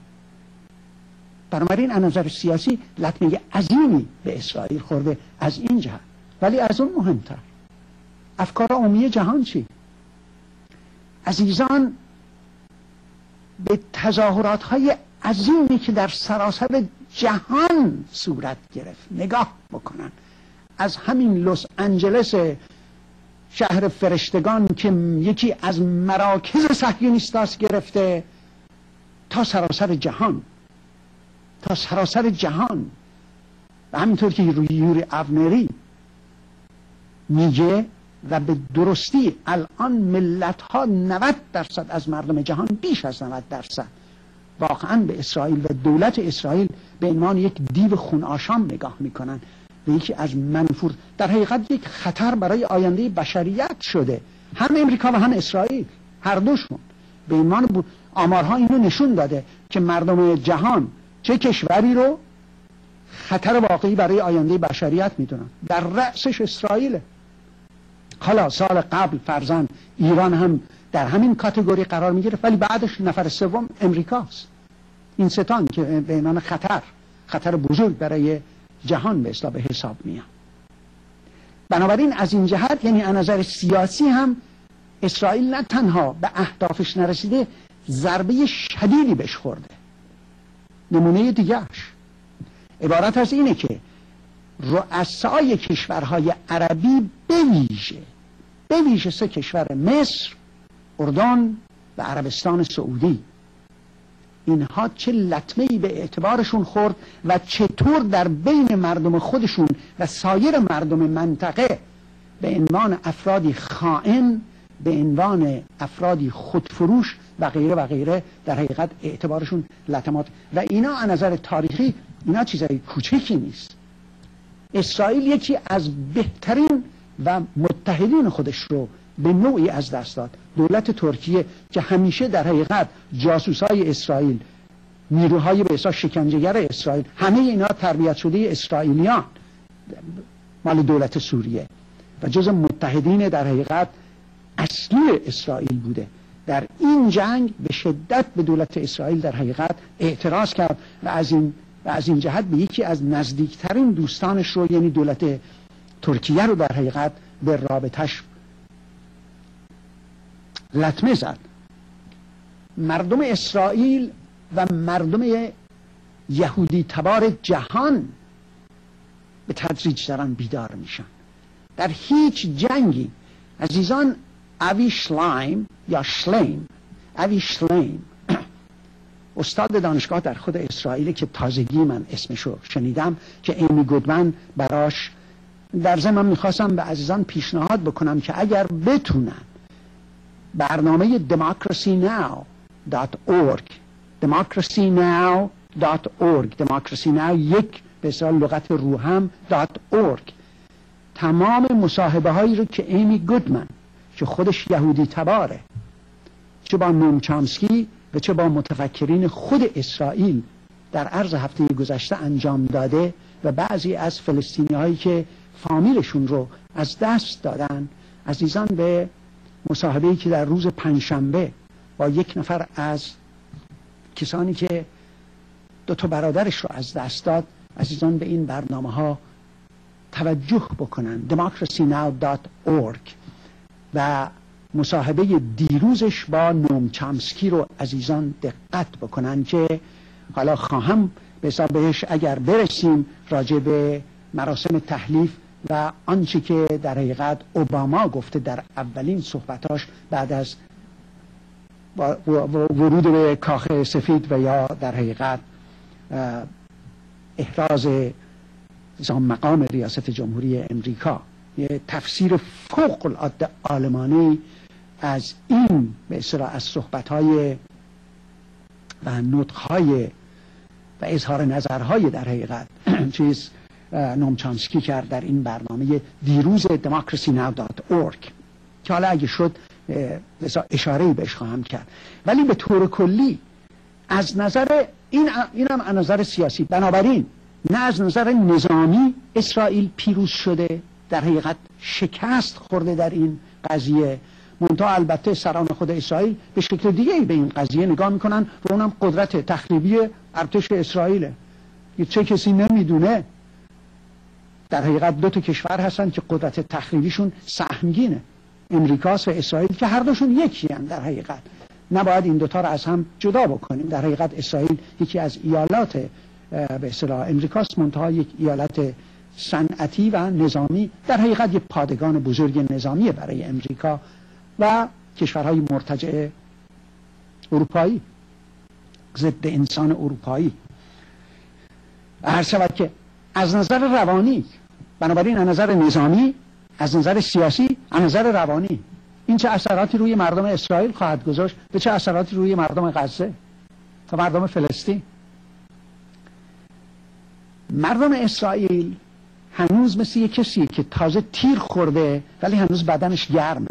بنابراین از نظر سیاسی لطمه عظیمی به اسرائیل خورده از این جهت. ولی از اون مهمتر افکار عمومی جهان چی؟ عزیزان، به تظاهرات های عظیمی که در سراسر جهان صورت گرفت نگاه بکنن، از همین لس آنجلس شهر فرشتگان که یکی از مراکز صهیونیستاست گرفته تا سراسر جهان، تا سراسر جهان. و همینطور که یوری اونری میگه و به درستی الان ملت ها نود درصد از مردم جهان، بیش از نود درصد واقعا به اسرائیل و دولت اسرائیل به عنوان یک دیو خون آشام نگاه میکنن و یکی از منفور، در حقیقت یک خطر برای آینده بشریت شده. هم امریکا و هم اسرائیل، هر دوشون به عنوان ب... آمارها اینو نشون داده که مردم جهان چه کشوری رو خطر واقعی برای آینده بشریت میدونن، در رأسش اسرائیله. حالا سال قبل فرضاً ایران هم در همین کاتگوری قرار میگیره، ولی بعدش نفر سوم امریکاست. این ستان که به عنوان خطر خطر بزرگ برای جهان به اصطلاح به حساب میان. بنابراین از این جهت یعنی از نظر سیاسی هم اسرائیل نه تنها به اهدافش نرسیده، ضربه شدیدی بهش خورده. نمونه دیگهش عبارت از اینه که رؤسای کشورهای عربی بویژه بویژه سه کشور، مصر، اردن و عربستان سعودی، اینها چه لطمه‌ای به اعتبارشون خورد و چطور در بین مردم خودشون و سایر مردم منطقه به عنوان افرادی خائن، به عنوان افرادی خودفروش و غیره و غیره در حقیقت اعتبارشون لطمات. و اینا از نظر تاریخی اینا چیزای کوچکی نیست. اسرائیل یکی از بهترین و متحدین خودش رو به نوعی از دست داد. دولت ترکیه که همیشه در حقیقت جاسوسای اسرائیل نیروهای به حساب شکنجهگر اسرائیل، همه اینا تربیت شده اسرائیلیان مال دولت سوریه و جز متحدین در حقیقت اصلی اسرائیل بوده. در این جنگ به شدت به دولت اسرائیل در حقیقت اعتراض کرد و از این و از این جهت به یکی از نزدیکترین دوستانش رو، یعنی دولت ترکیه رو در حقیقت به رابطش لطمه زد. مردم اسرائیل و مردم یهودی تبار جهان به تدریج دارن بیدار میشن. در هیچ جنگی عزیزان، اوی شلایم یا شلیم اوی شلیم استاد دانشگاه در خود اسرائیل که تازگی من اسمشو شنیدم که ایمی گودمن براش، در ضمن من میخواستم به عزیزان پیشنهاد بکنم که اگر بتونن برنامه democracy now dot org democracy now dot org democracy now یک به اصطلاح لغت روهم .org تمام مصاحبه هایی رو که ایمی گودمن که خودش یهودی تباره، چه با نوم چامسکی و چه با متفکرین خود اسرائیل در عرض هفته گذشته انجام داده و بعضی از فلسطینی هایی که فامیلشون رو از دست دادن، عزیزان به مصاحبه‌ای که در روز پنجشنبه با یک نفر از کسانی که دو تا برادرش رو از دست داد، عزیزان به این برنامه ها توجه بکنن. democracy now dot org و مصاحبه دیروزش با نوم چامسکی رو عزیزان دقت بکنن که حالا خواهم به حساب بهش اگر برسیم راجع به مراسم تحلیف و آنچه که در حقیقت اوباما گفته در اولین صحبتاش بعد از ورود به کاخ سفید و یا در حقیقت احراز مقام ریاست جمهوری امریکا، یه تفسیر فوق العاده عالمانه از این به اصطلاح از صحبت‌های و نطق‌های و اظهار نظرهای در حقیقت چیز نوم چامسکی کرد در این برنامه دیروز democracy now dot org که حالا اگه شد اشاره‌ای بهش خواهم کرد. ولی به طور کلی از نظر این اینم از نظر سیاسی، بنابراین نه از نظر نظامی اسرائیل پیروز شده، در حقیقت شکست خورده در این قضیه، منتها البته سران خود اسرائیل به شکل دیگه به این قضیه نگاه میکنن و اونم قدرت تخریبی ارتش اسرائیله. چه کسی نمیدونه در حقیقت دو تا کشور هستن که قدرت تخریبیشون سهمگینه، امریکاست و اسرائیل که هر دوشون یکی هستن. در حقیقت نباید این دوتا رو از هم جدا بکنیم. در حقیقت اسرائیل یکی از ایالات به اصطلاح امریکاست، منتها یک ایالت صنعتی و نظامی، در حقیقت یک پادگان بزرگ نظامی برای امریکا و کشورهای مرتجع اروپایی، ضد انسان اروپایی. هر شود که از نظر روانی، بنابراین از نظر نظامی، از نظر سیاسی، از نظر روانی این چه اثراتی روی مردم اسرائیل خواهد گذاشت و چه اثراتی روی مردم غزه و مردم فلسطین. مردم اسرائیل هنوز مثل یک کسیه که تازه تیر خورده ولی هنوز بدنش گرمه.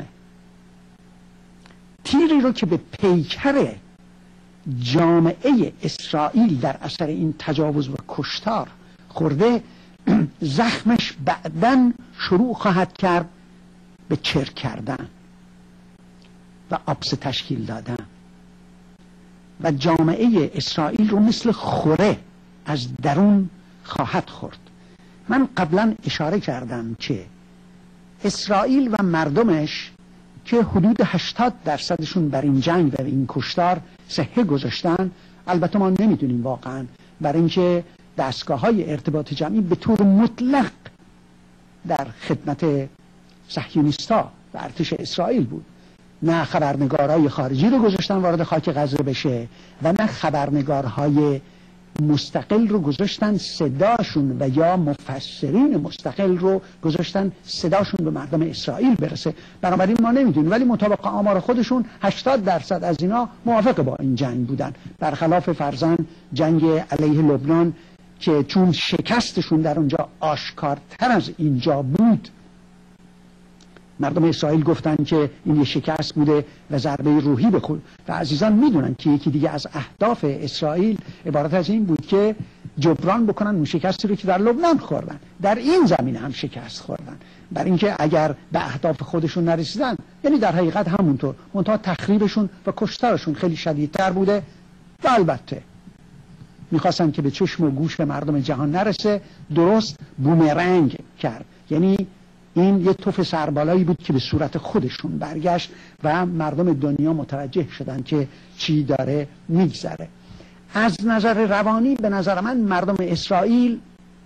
تیری رو که به پیکر جامعه اسرائیل در اثر این تجاوز و کشتار خورده، زخمش بعداً شروع خواهد کرد به چرک کردن و آبسه تشکیل دادن و جامعه اسرائیل رو مثل خوره از درون خواهد خورد. من قبلا اشاره کردم که اسرائیل و مردمش که حدود هشتاد درصدشون بر این جنگ و این کشتار صحه گذاشتن، البته ما نمیدونیم واقعا، برای اینکه دستگاه های ارتباط جمعی به طور مطلق در خدمت صهیونیستا و ارتش اسرائیل بود. نه خبرنگارهای خارجی رو گذاشتن وارد خاک غزه بشه و نه خبرنگارهای مستقل رو گذاشتن صداشون و یا مفسرین مستقل رو گذاشتن صداشون به مردم اسرائیل برسه. بنابراین ما نمیدونیم، ولی مطابق آمار خودشون هشتاد درصد از اینا موافق با این جنگ بودن، برخلاف فرضاً جنگ علیه لبنان که چون شکستشون در اونجا آشکارتر از اینجا بود مردم اسرائیل گفتن که این یه شکست بوده و ضربه روحی به خود، و عزیزان میدونن که یکی دیگه از اهداف اسرائیل عبارت از این بود که جبران بکنن اون شکستی رو که در لبنان خوردن، در این زمینه هم شکست خوردن، برای اینکه اگر به اهداف خودشون نرسیدن، یعنی در حقیقت همونطور، منتها تخریبشون و کشتارشون خیلی شدیدتر بوده و البته میخواستن که به چشم و گوش مردم جهان نرسه، درست بومرنگ کرد، یعنی این یه توف سربالایی بود که به صورت خودشون برگشت و مردم دنیا متوجه شدن که چی داره میگذره. از نظر روانی به نظر من مردم اسرائیل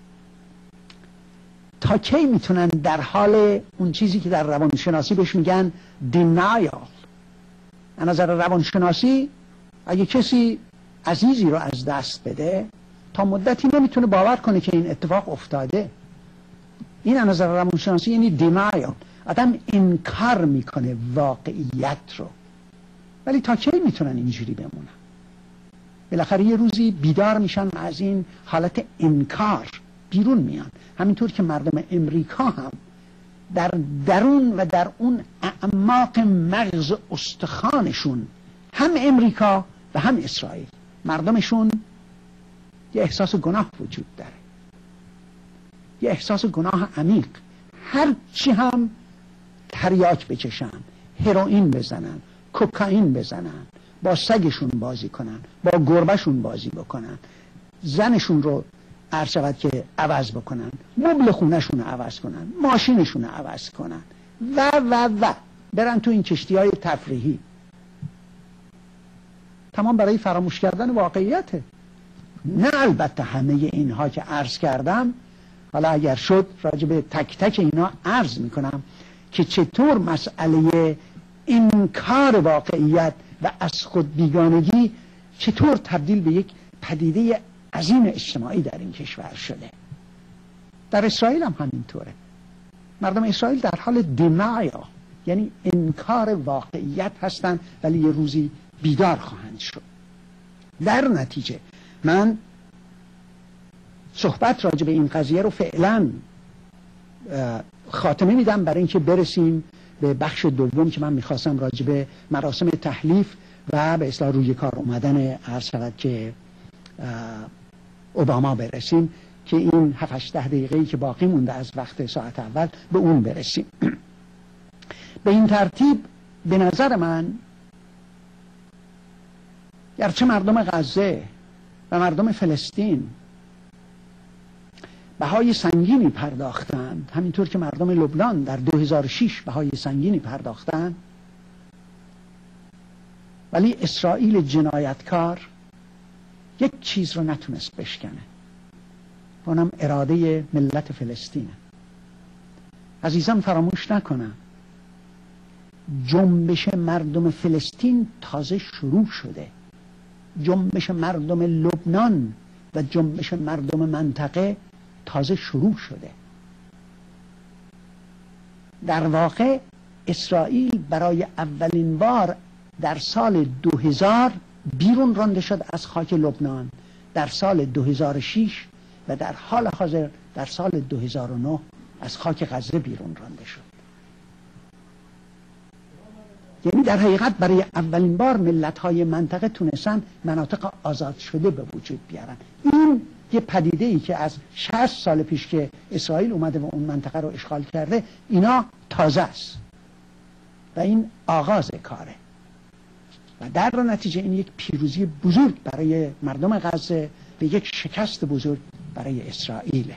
تا کی میتونن در حال اون چیزی که در روانشناسی بهش میگن denial، از نظر روانشناسی اگه کسی عزیزی رو از دست بده تا مدتی نمیتونه باور کنه که این اتفاق افتاده. این از نظر روانشناسی یعنی denial، آدم انکار میکنه واقعیت رو. ولی تا کی میتونن اینجوری بمونن؟ بالاخره یه روزی بیدار میشن از این حالت انکار بیرون میان، همینطور که مردم امریکا هم در درون و در اون اعماق مغز استخوانشون، هم امریکا و هم اسرائیل، مردمشون یه احساس گناه وجود داره، یه احساس گناه عمیق. هر چی هم تریاک بکشن، هروئین بزنن، کوکائین بزنن، با سگشون بازی کنن، با گربهشون بازی بکنن، زنشون رو عرض شود که عوض بکنن، مبل خونهشون رو عوض کنن، ماشینشون رو عوض کنن و و و برن تو این کشتی های تفریحی، تمام برای فراموش کردن واقعیته. نه البته همه اینها که عرض کردم، حالا اگر شد راجب تک تک اینا عرض میکنم که چطور مسئله انکار واقعیت و از خود بیگانگی چطور تبدیل به یک پدیده عظیم اجتماعی در این کشور شده. در اسرائیل هم همینطوره. مردم اسرائیل در حال دنایا، یعنی انکار واقعیت هستند، ولی یه روزی بیدار خواهند شد. در نتیجه من صحبت راجع به این قضیه رو فعلا خاتمه میدم برای اینکه برسیم به بخش دوم که من میخواستم راجع به مراسم تحلیف و به اصطلاح روی کار اومدن عرض شود که اوباما برسیم، که این هفت هشت دقیقه‌ای که باقی مونده از وقت ساعت اول به اون برسیم. به این ترتیب به نظر من گرچه مردم غزه و مردم فلسطین بهای سنگینی پرداختند، همینطور که مردم لبنان در دو هزار و شش بهای سنگینی پرداختند، ولی اسرائیل جنایتکار یک چیز رو نتونست بشکنه، اونم اراده ملت فلسطینه. عزیزان فراموش نکنن جنبش مردم فلسطین تازه شروع شده، جنبش مردم لبنان و جنبش مردم منطقه تازه شروع شده. در واقع اسرائیل برای اولین بار در سال دو هزار بیرون رانده شد از خاک لبنان، در سال دو هزار و شش و در حال حاضر در سال دو هزار و نه از خاک غزه بیرون رانده شد. یعنی در حقیقت برای اولین بار ملت‌های منطقه تونستن مناطق آزاد شده به وجود بیارن. این یه پدیده ای که از شصت سال پیش که اسرائیل اومده و اون منطقه رو اشغال کرده، اینا تازه است و این آغاز کاره و در نتیجه این یک پیروزی بزرگ برای مردم غزه و یک شکست بزرگ برای اسرائیل.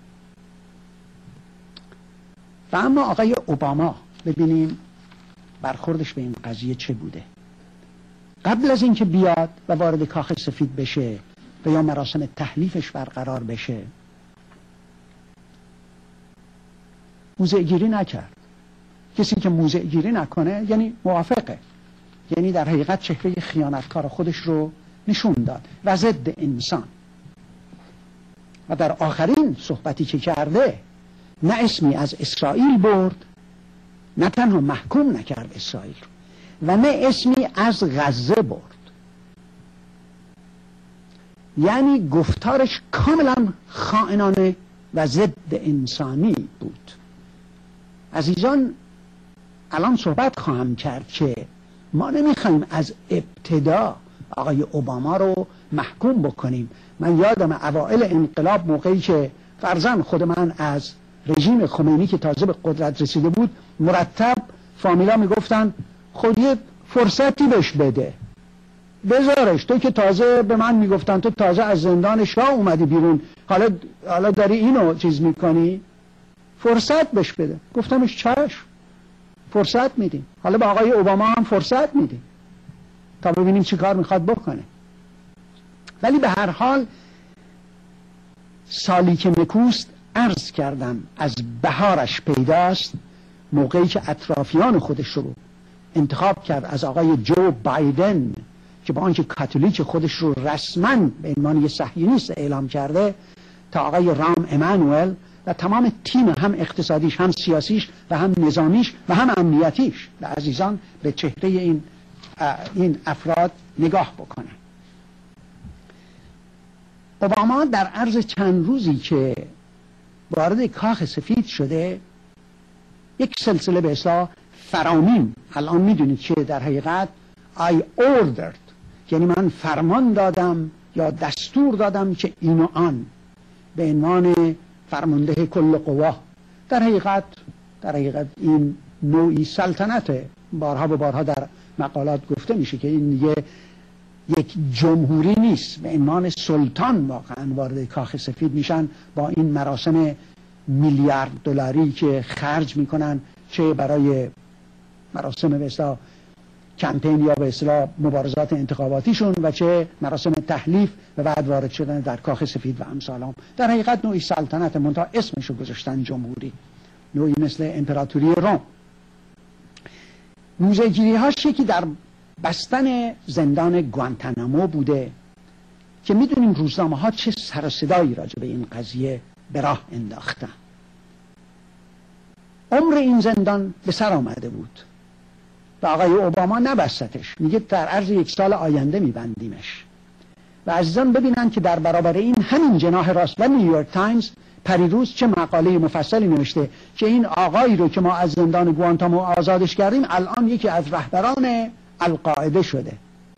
و اما آقای اوباما ببینیم برخوردش به این قضیه چه بوده. قبل از اینکه بیاد و وارد کاخ سفید بشه و یا مراسم تحلیفش برقرار بشه، موضع گیری نکرد. کسی که موضع گیری نکنه یعنی موافقه، یعنی در حقیقت چهره خیانتکار خودش رو نشون داد و ضد انسان. و در آخرین صحبتی که کرده نه اسمی از اسرائیل برد، نه تنها محکوم نکرد اسرائیل و نه اسمی از غزه برد. یعنی گفتارش کاملا خائنانه و ضد انسانی بود. عزیزان الان صحبت خواهم کرد که ما نمیخوایم از ابتدا آقای اوباما رو محکوم بکنیم. من یادم اوائل انقلاب موقعی که فرضاً خود من از رژیم خمینی که تازه به قدرت رسیده بود مرتب فامیلا میگفتن خود یه فرصتی بهش بده، بذارش، تو که تازه به من میگفتن تو تازه از زندان شاه اومدی بیرون، حالا حالا داری اینو چیز میکنی، فرصت بهش بده. گفتمش چشم، فرصت میدیم. حالا به آقای اوباما هم فرصت میدیم تا ببینیم چی کار میخواد بکنه. ولی به هر حال سالی که نکوست عرض کردم از بهارش پیداست، موقعی که اطرافیان خودش رو انتخاب کرد از آقای جو بایدن که با آنکه کاتولیک خودش رو رسما به عنوان یه صهیونیست اعلام کرده، تا آقای رام امانوئل و تمام تیم هم اقتصادیش هم سیاسیش و هم نظامیش و هم امنیتیش و عزیزان به چهره این این افراد نگاه بکنن. اوباما در عرض چند روزی که وارد کاخ سفید شده یک سلسله به اصطلاح فرامین، الان میدونید که در حقیقت I ordered، یعنی من فرمان دادم یا دستور دادم که اینو آن، به عنوان فرمانده کل قوا. در حقیقت در حقیقت این نوعی سلطنت، بارها به بارها در مقالات گفته میشه که این دیگه یک جمهوری نیست، به عنوان سلطان واقعا وارد کاخ سفید میشن با این مراسم میلیارد دلاری که خرج میکنن، چه برای مراسم به اصطلاح کمپین یا به اصطلاح مبارزات انتخاباتیشون و چه مراسم تحلیف و بعد وارد شدن در کاخ سفید و امثالهم. در حقیقت نوعی سلطنت، منتها اسمشو گذاشتن جمهوری، نوعی مثل امپراتوری روم. موزه‌گیری هاش یکی در بستن زندان گوانتانامو بوده که میدونیم روزنامه ها چه سر و صدایی راجع به این قضیه به راه انداختن. عمر این زندان به سر آمده بود و آقای اوباما نبستش، میگه در عرض یک سال آینده میبندیمش. و عزیزان ببینن که در برابر این همین جناح راست و نیویورک تایمز پریروز چه مقاله مفصلی نوشته که این آقایی رو که ما از زندان گوانتانامو آزادش کردیم الان یکی از رهبران القاعده شده.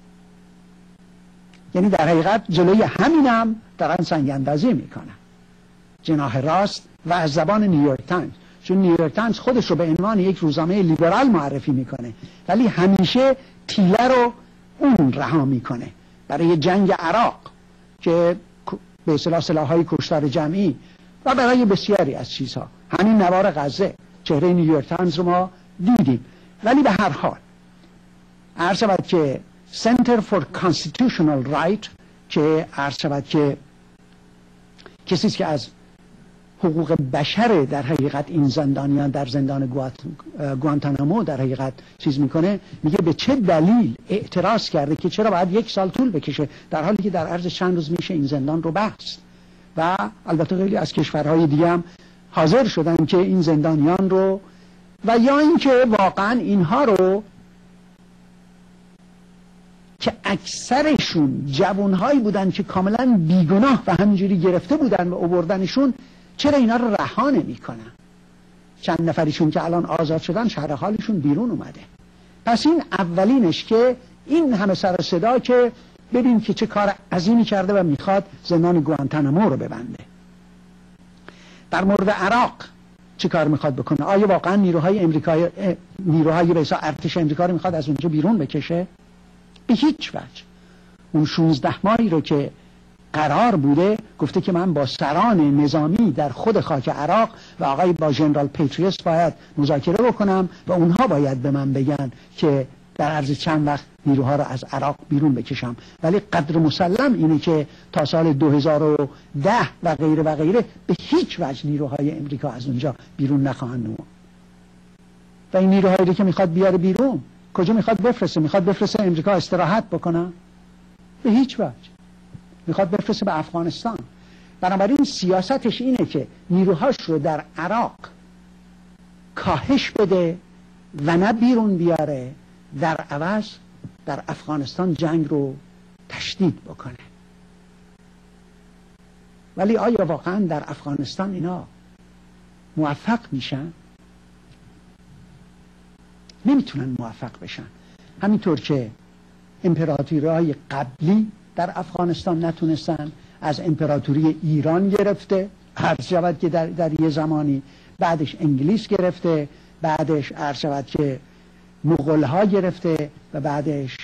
یعنی در حقیقت جلوی همینم دارن سنگ اندازی میکنن، جناح راست و از زبان نیویورک تایمز، چون نیویورک تایمز خودش رو به عنوان یک روزنامه لیبرال معرفی میکنه ولی همیشه تیله رو اون رها میکنه برای جنگ عراق که به اصطلاح سلاح‌های کشتار جمعی و برای بسیاری از چیزها، همین نوار غزه، چهره نیویورک تایمز رو ما دیدیم. ولی به هر حال عرض شود که Center for Constitutional Right که عرض شود که کسی که از حقوق بشر در حقیقت این زندانیان در زندان گوانتانامو در حقیقت چیز میکنه، میگه به چه دلیل اعتراض کرده که چرا باید یک سال طول بکشه در حالی که در عرض چند روز میشه این زندان رو بست. و البته خیلی از کشورهای دیگه هم حاضر شدن که این زندانیان رو و یا اینکه واقعا اینها رو که اکثرشون جوانهایی بودن که کاملا بیگناه و همینجوری گرفته بودن و آوردنشون، چرا اینا رو رها نمی‌کنن؟ چند نفریشون که الان آزاد شدن شهر حالشون بیرون اومده. پس این اولینش که این همه سر و صدا که ببین که چه کار عظیمی کرده و میخواد زندان گوانتانامو رو ببنده. در مورد عراق چه کار میخواد بکنه؟ آیا واقعا نیروهای امریکایی نیروهای به اصطلاح ارتش امریکا رو میخواد از اونجا بیرون بکشه؟ به هیچ وجه. اون شانزده ماهی رو که قرار بوده گفته که من با سران نظامی در خود خاک عراق و آقای با ژنرال پیتریوس باید مذاکره بکنم و اونها باید به من بگن که در عرض چند وقت نیروها رو از عراق بیرون بکشم. ولی قدر مسلم اینه که تا سال دو هزار و ده و غیره و غیره به هیچ وجه نیروهای امریکا از اونجا بیرون نخواهند اومد. و این نیروهایی که میخواد بیاره بیرون کجا میخواد بفرسته؟ میخواد بفرسته امریکا استراحت بکنه؟ به هیچ وجه. میخواد بفرسته به افغانستان. بنابراین سیاستش اینه که نیروهاش رو در عراق کاهش بده و نه بیرون بیاره، در عوض در افغانستان جنگ رو تشدید بکنه. ولی آیا واقعا در افغانستان اینا موفق میشن؟ نمیتونن موفق بشن. همینطور که امپراتوری‌های قبلی در افغانستان نتونستن، از امپراتوری ایران گرفته عرض شود که در, در یه زمانی، بعدش انگلیس گرفته، بعدش عرض شود که مغول‌ها گرفته و بعدش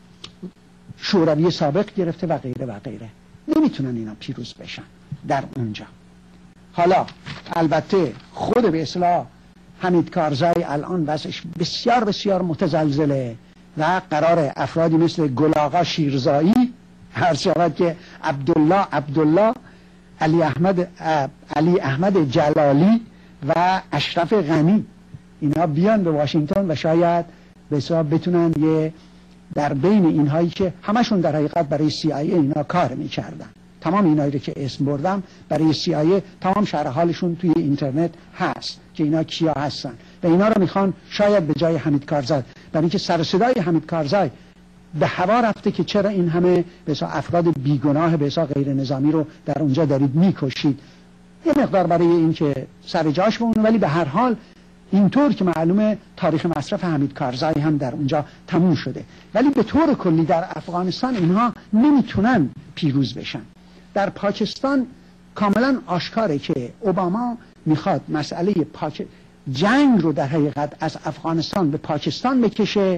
شوروی سابق گرفته و غیره و غیره. نمیتونن اینا پیروز بشن در اونجا. حالا البته خود به اصطلاح حمید کارزای الان وضعش بسیار بسیار متزلزله و قرار افرادی مثل گل آقا شیرزایی، هر شود که عبدالله عبدالله علی احمد علی احمد جلالی و اشرف غنی اینا بیان به واشنگتن و شاید به حساب بتونن یه در بین اینهایی که همشون در حقیقت برای سی آی ای اینا کار میکردن، تمام اینایی رو که اسم بردم برای سی آی ای تمام شرح حالشون توی اینترنت هست که اینا کیا هستن و اینا رو میخوان شاید به جای حمید کارزای، برای اینکه سر صدای حمید کارزای به هوا رفته که چرا این همه به حساب افراد بیگناه به حساب غیر نظامی رو در اونجا دارید میکشید، یه مقدار برای اینکه سر جاش بمونه. ولی به هر حال اینطور که معلومه تاریخ مصرف حمید کارزای هم در اونجا تموم شده. ولی به طور کلی در افغانستان اینها نمیتونن پیروز بشن. در پاکستان کاملا آشکاره که اوباما میخواد مسئله پاک... جنگ رو در حقیقت از افغانستان به پاکستان بکشه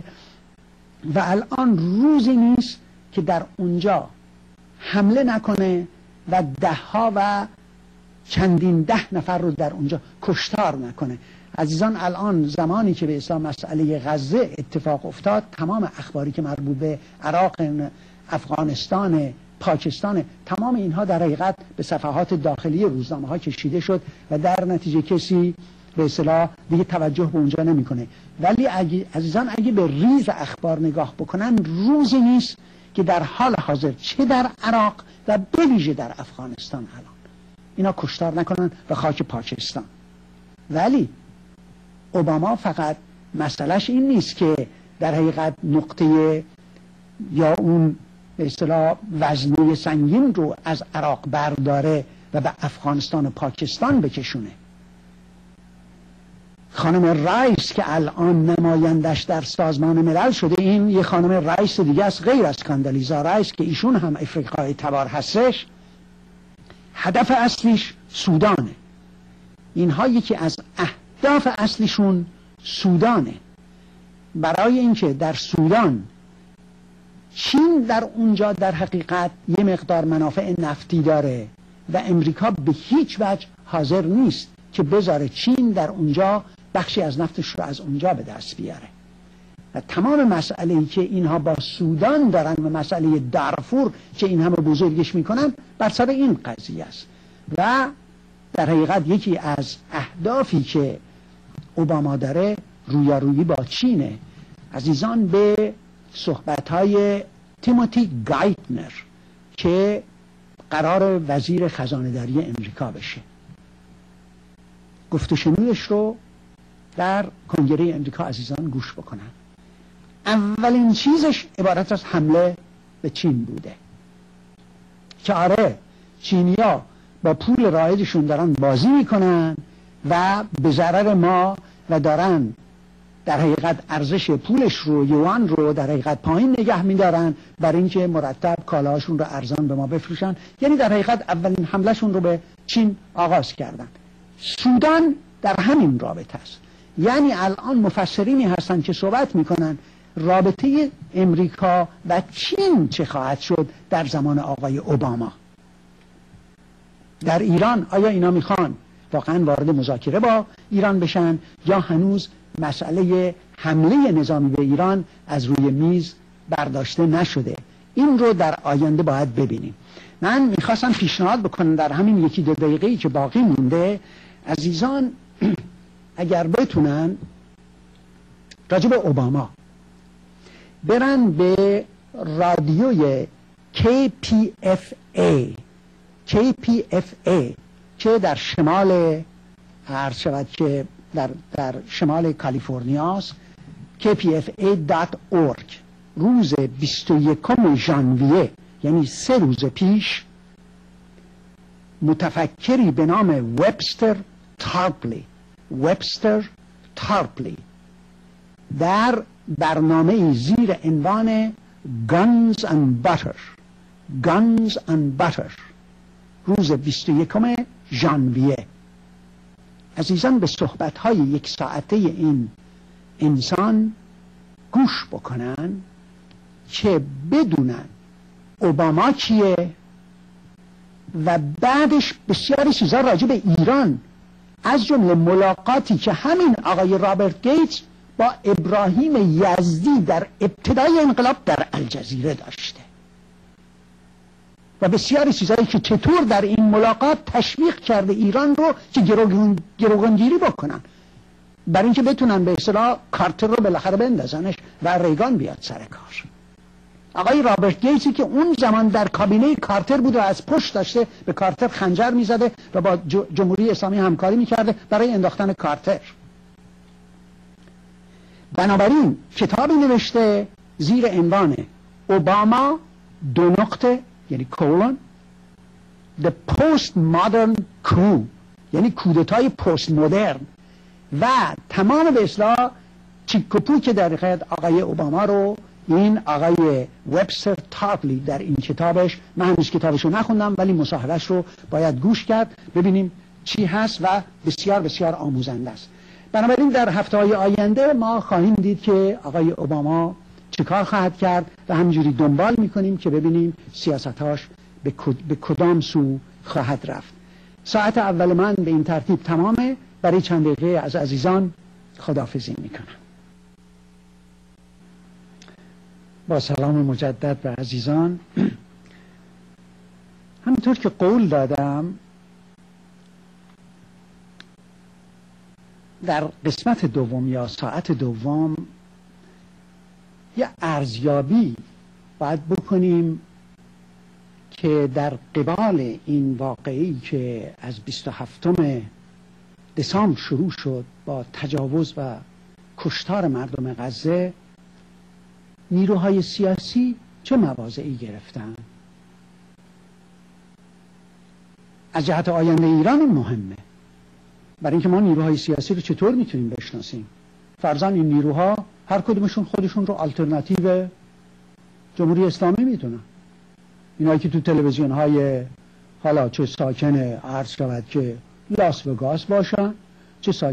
و الان روزی نیست که در اونجا حمله نکنه و ده ها و چندین ده نفر رو در اونجا کشتار نکنه. عزیزان الان زمانی که به اصلا مسئله غزه اتفاق افتاد، تمام اخباری که مربوط به عراق، افغانستان، پاکستان، تمام اینها در حقیقت به صفحات داخلی روزنامه ها کشیده شد و در نتیجه کسی به اصطلاح دیگه توجه به اونجا نمیکنه. ولی اگه عزیزان اگه به ریز اخبار نگاه بکنن، روزی نیست که در حال حاضر چه در عراق و به ویژه در افغانستان الان اینا کشتار نکنن و خاک پاکستان. ولی اوباما فقط مسئلهش این نیست که در حقیقت نقطه یا اون به اصطلاح وزنه سنگین رو از عراق برداره و به افغانستان و پاکستان بکشونه. خانم رئیس که الان نمایندش در سازمان ملل شده، این یه خانم رئیس دیگه است غیر از کاندالیزا رئیس که ایشون هم افریقای تبار هستش. هدف اصلیش سودانه. اینها یکی از اهداف اصلیشون سودانه. برای اینکه در سودان چین در اونجا در حقیقت یه مقدار منافع نفتی داره و امریکا به هیچ وجه حاضر نیست که بذاره چین در اونجا بخشی از نفتش رو از اونجا به دست بیاره. و تمام مسئله‌ای که اینها با سودان دارن و مسئله دارفور که این همه بزرگش میکنن بر سر این قضیه است. و در حقیقت یکی از اهدافی که اوباما داره رویارویی با چینه. عزیزان به صحبت‌های تیموتی گایتنر که قرار وزیر خزانه‌داری امریکا بشه، گفت و شنودش رو در کنگره امریکا عزیزان گوش بکنن. اولین چیزش عبارت از حمله به چین بوده که آره چینیا با پول رایجشون دارن بازی میکنن و به ضرر ما و دارن در حقیقت ارزش پولش رو، یوان رو در حقیقت پایین نگه میدارن برای اینکه مرتب کالاهاشون رو ارزان به ما بفروشن. یعنی در حقیقت اولین حملهشون رو به چین آغاز کردن. سودان در همین رابطه است. یعنی الان مفسرینی هستن که صحبت میکنن رابطه امریکا و چین چه خواهد شد در زمان آقای اوباما. در ایران آیا اینا میخوان واقعا وارد مذاکره با ایران بشن یا هنوز مسئله حمله نظامی به ایران از روی میز برداشته نشده؟ این رو در آینده باید ببینیم. من میخواستم پیشنهاد بکنم در همین یکی دو دقیقه‌ای که باقی مونده، عزیزان اگر بتونن راجب اوباما برن به رادیوی کی پی اف ای کی پی اف ای که در شمال عرض شود که در, در شمال کالیفرنیا است، کی پی اف ای دات اورگ، روز بیست و یکم ژانویه یعنی سه روز پیش متفکری به نام وبستر تارپلی وبستر تارپلی در برنامه زیر عنوان Guns and Butter Guns and Butter روز بیست و یکم ژانویه. عزیزان به صحبت‌های یک ساعته این انسان گوش بکنن که بدونن اوباما کیه و بعدش بسیاری چیزا راجع به ایران، از جمله ملاقاتی که همین آقای رابرت گیتس با ابراهیم یزدی در ابتدای انقلاب در الجزیره داشته و بسیاری چیزایی که چطور در این ملاقات تشویق کرده ایران رو که گروگانگیری بکنن برای اینکه بتونن به اصطلاح کارتر رو بالاخره بندازنش و ریگان بیاد سر کار. آقای رابرت گیتسی که اون زمان در کابینه کارتر بود و از پشت داشته به کارتر خنجر میزده و با جمهوری اسلامی همکاری میکرده برای انداختن کارتر. بنابراین کتابی نوشته زیر عنوان اوباما دو نقطه یعنی کولون The Postmodern Coup، یعنی کودتای پست مدرن، و تمام به اصطلاح چیکوپو که در حقیقت آقای اوباما رو این آقای وبستر تارتلی در این کتابش، من هنوز کتابش رو نخوندم ولی مصاحبهش رو باید گوش کرد ببینیم چی هست و بسیار بسیار آموزنده است. بنابراین در هفته های آینده ما خواهیم دید که آقای اوباما چیکار خواهد کرد و همینجوری دنبال میکنیم که ببینیم سیاستاش به کدام سو خواهد رفت. ساعت اول من به این ترتیب تمامه. برای چند دقیقه از عزیزان خداحافظی میکنم. با سلام مجدد به عزیزان. همینطور که قول دادم در قسمت دوم یا ساعت دوم یه ارزیابی باید بکنیم که در قبال این واقعی که از بیست و هفتم دسامبر شروع شد با تجاوز و کشتار مردم غزه، نیروهای سیاسی چه مواضعی گرفتن. از جهت آینده ایران این مهمه، برای اینکه ما نیروهای سیاسی رو چطور میتونیم بشناسیم. فرضاً این نیروها هر کدومشون خودشون رو آلترناتیو جمهوری اسلامی میدونن. اینایی که تو تلویزیون های حالا چه ساکن عرض شود که لاس وگاس باشن، چه ساکن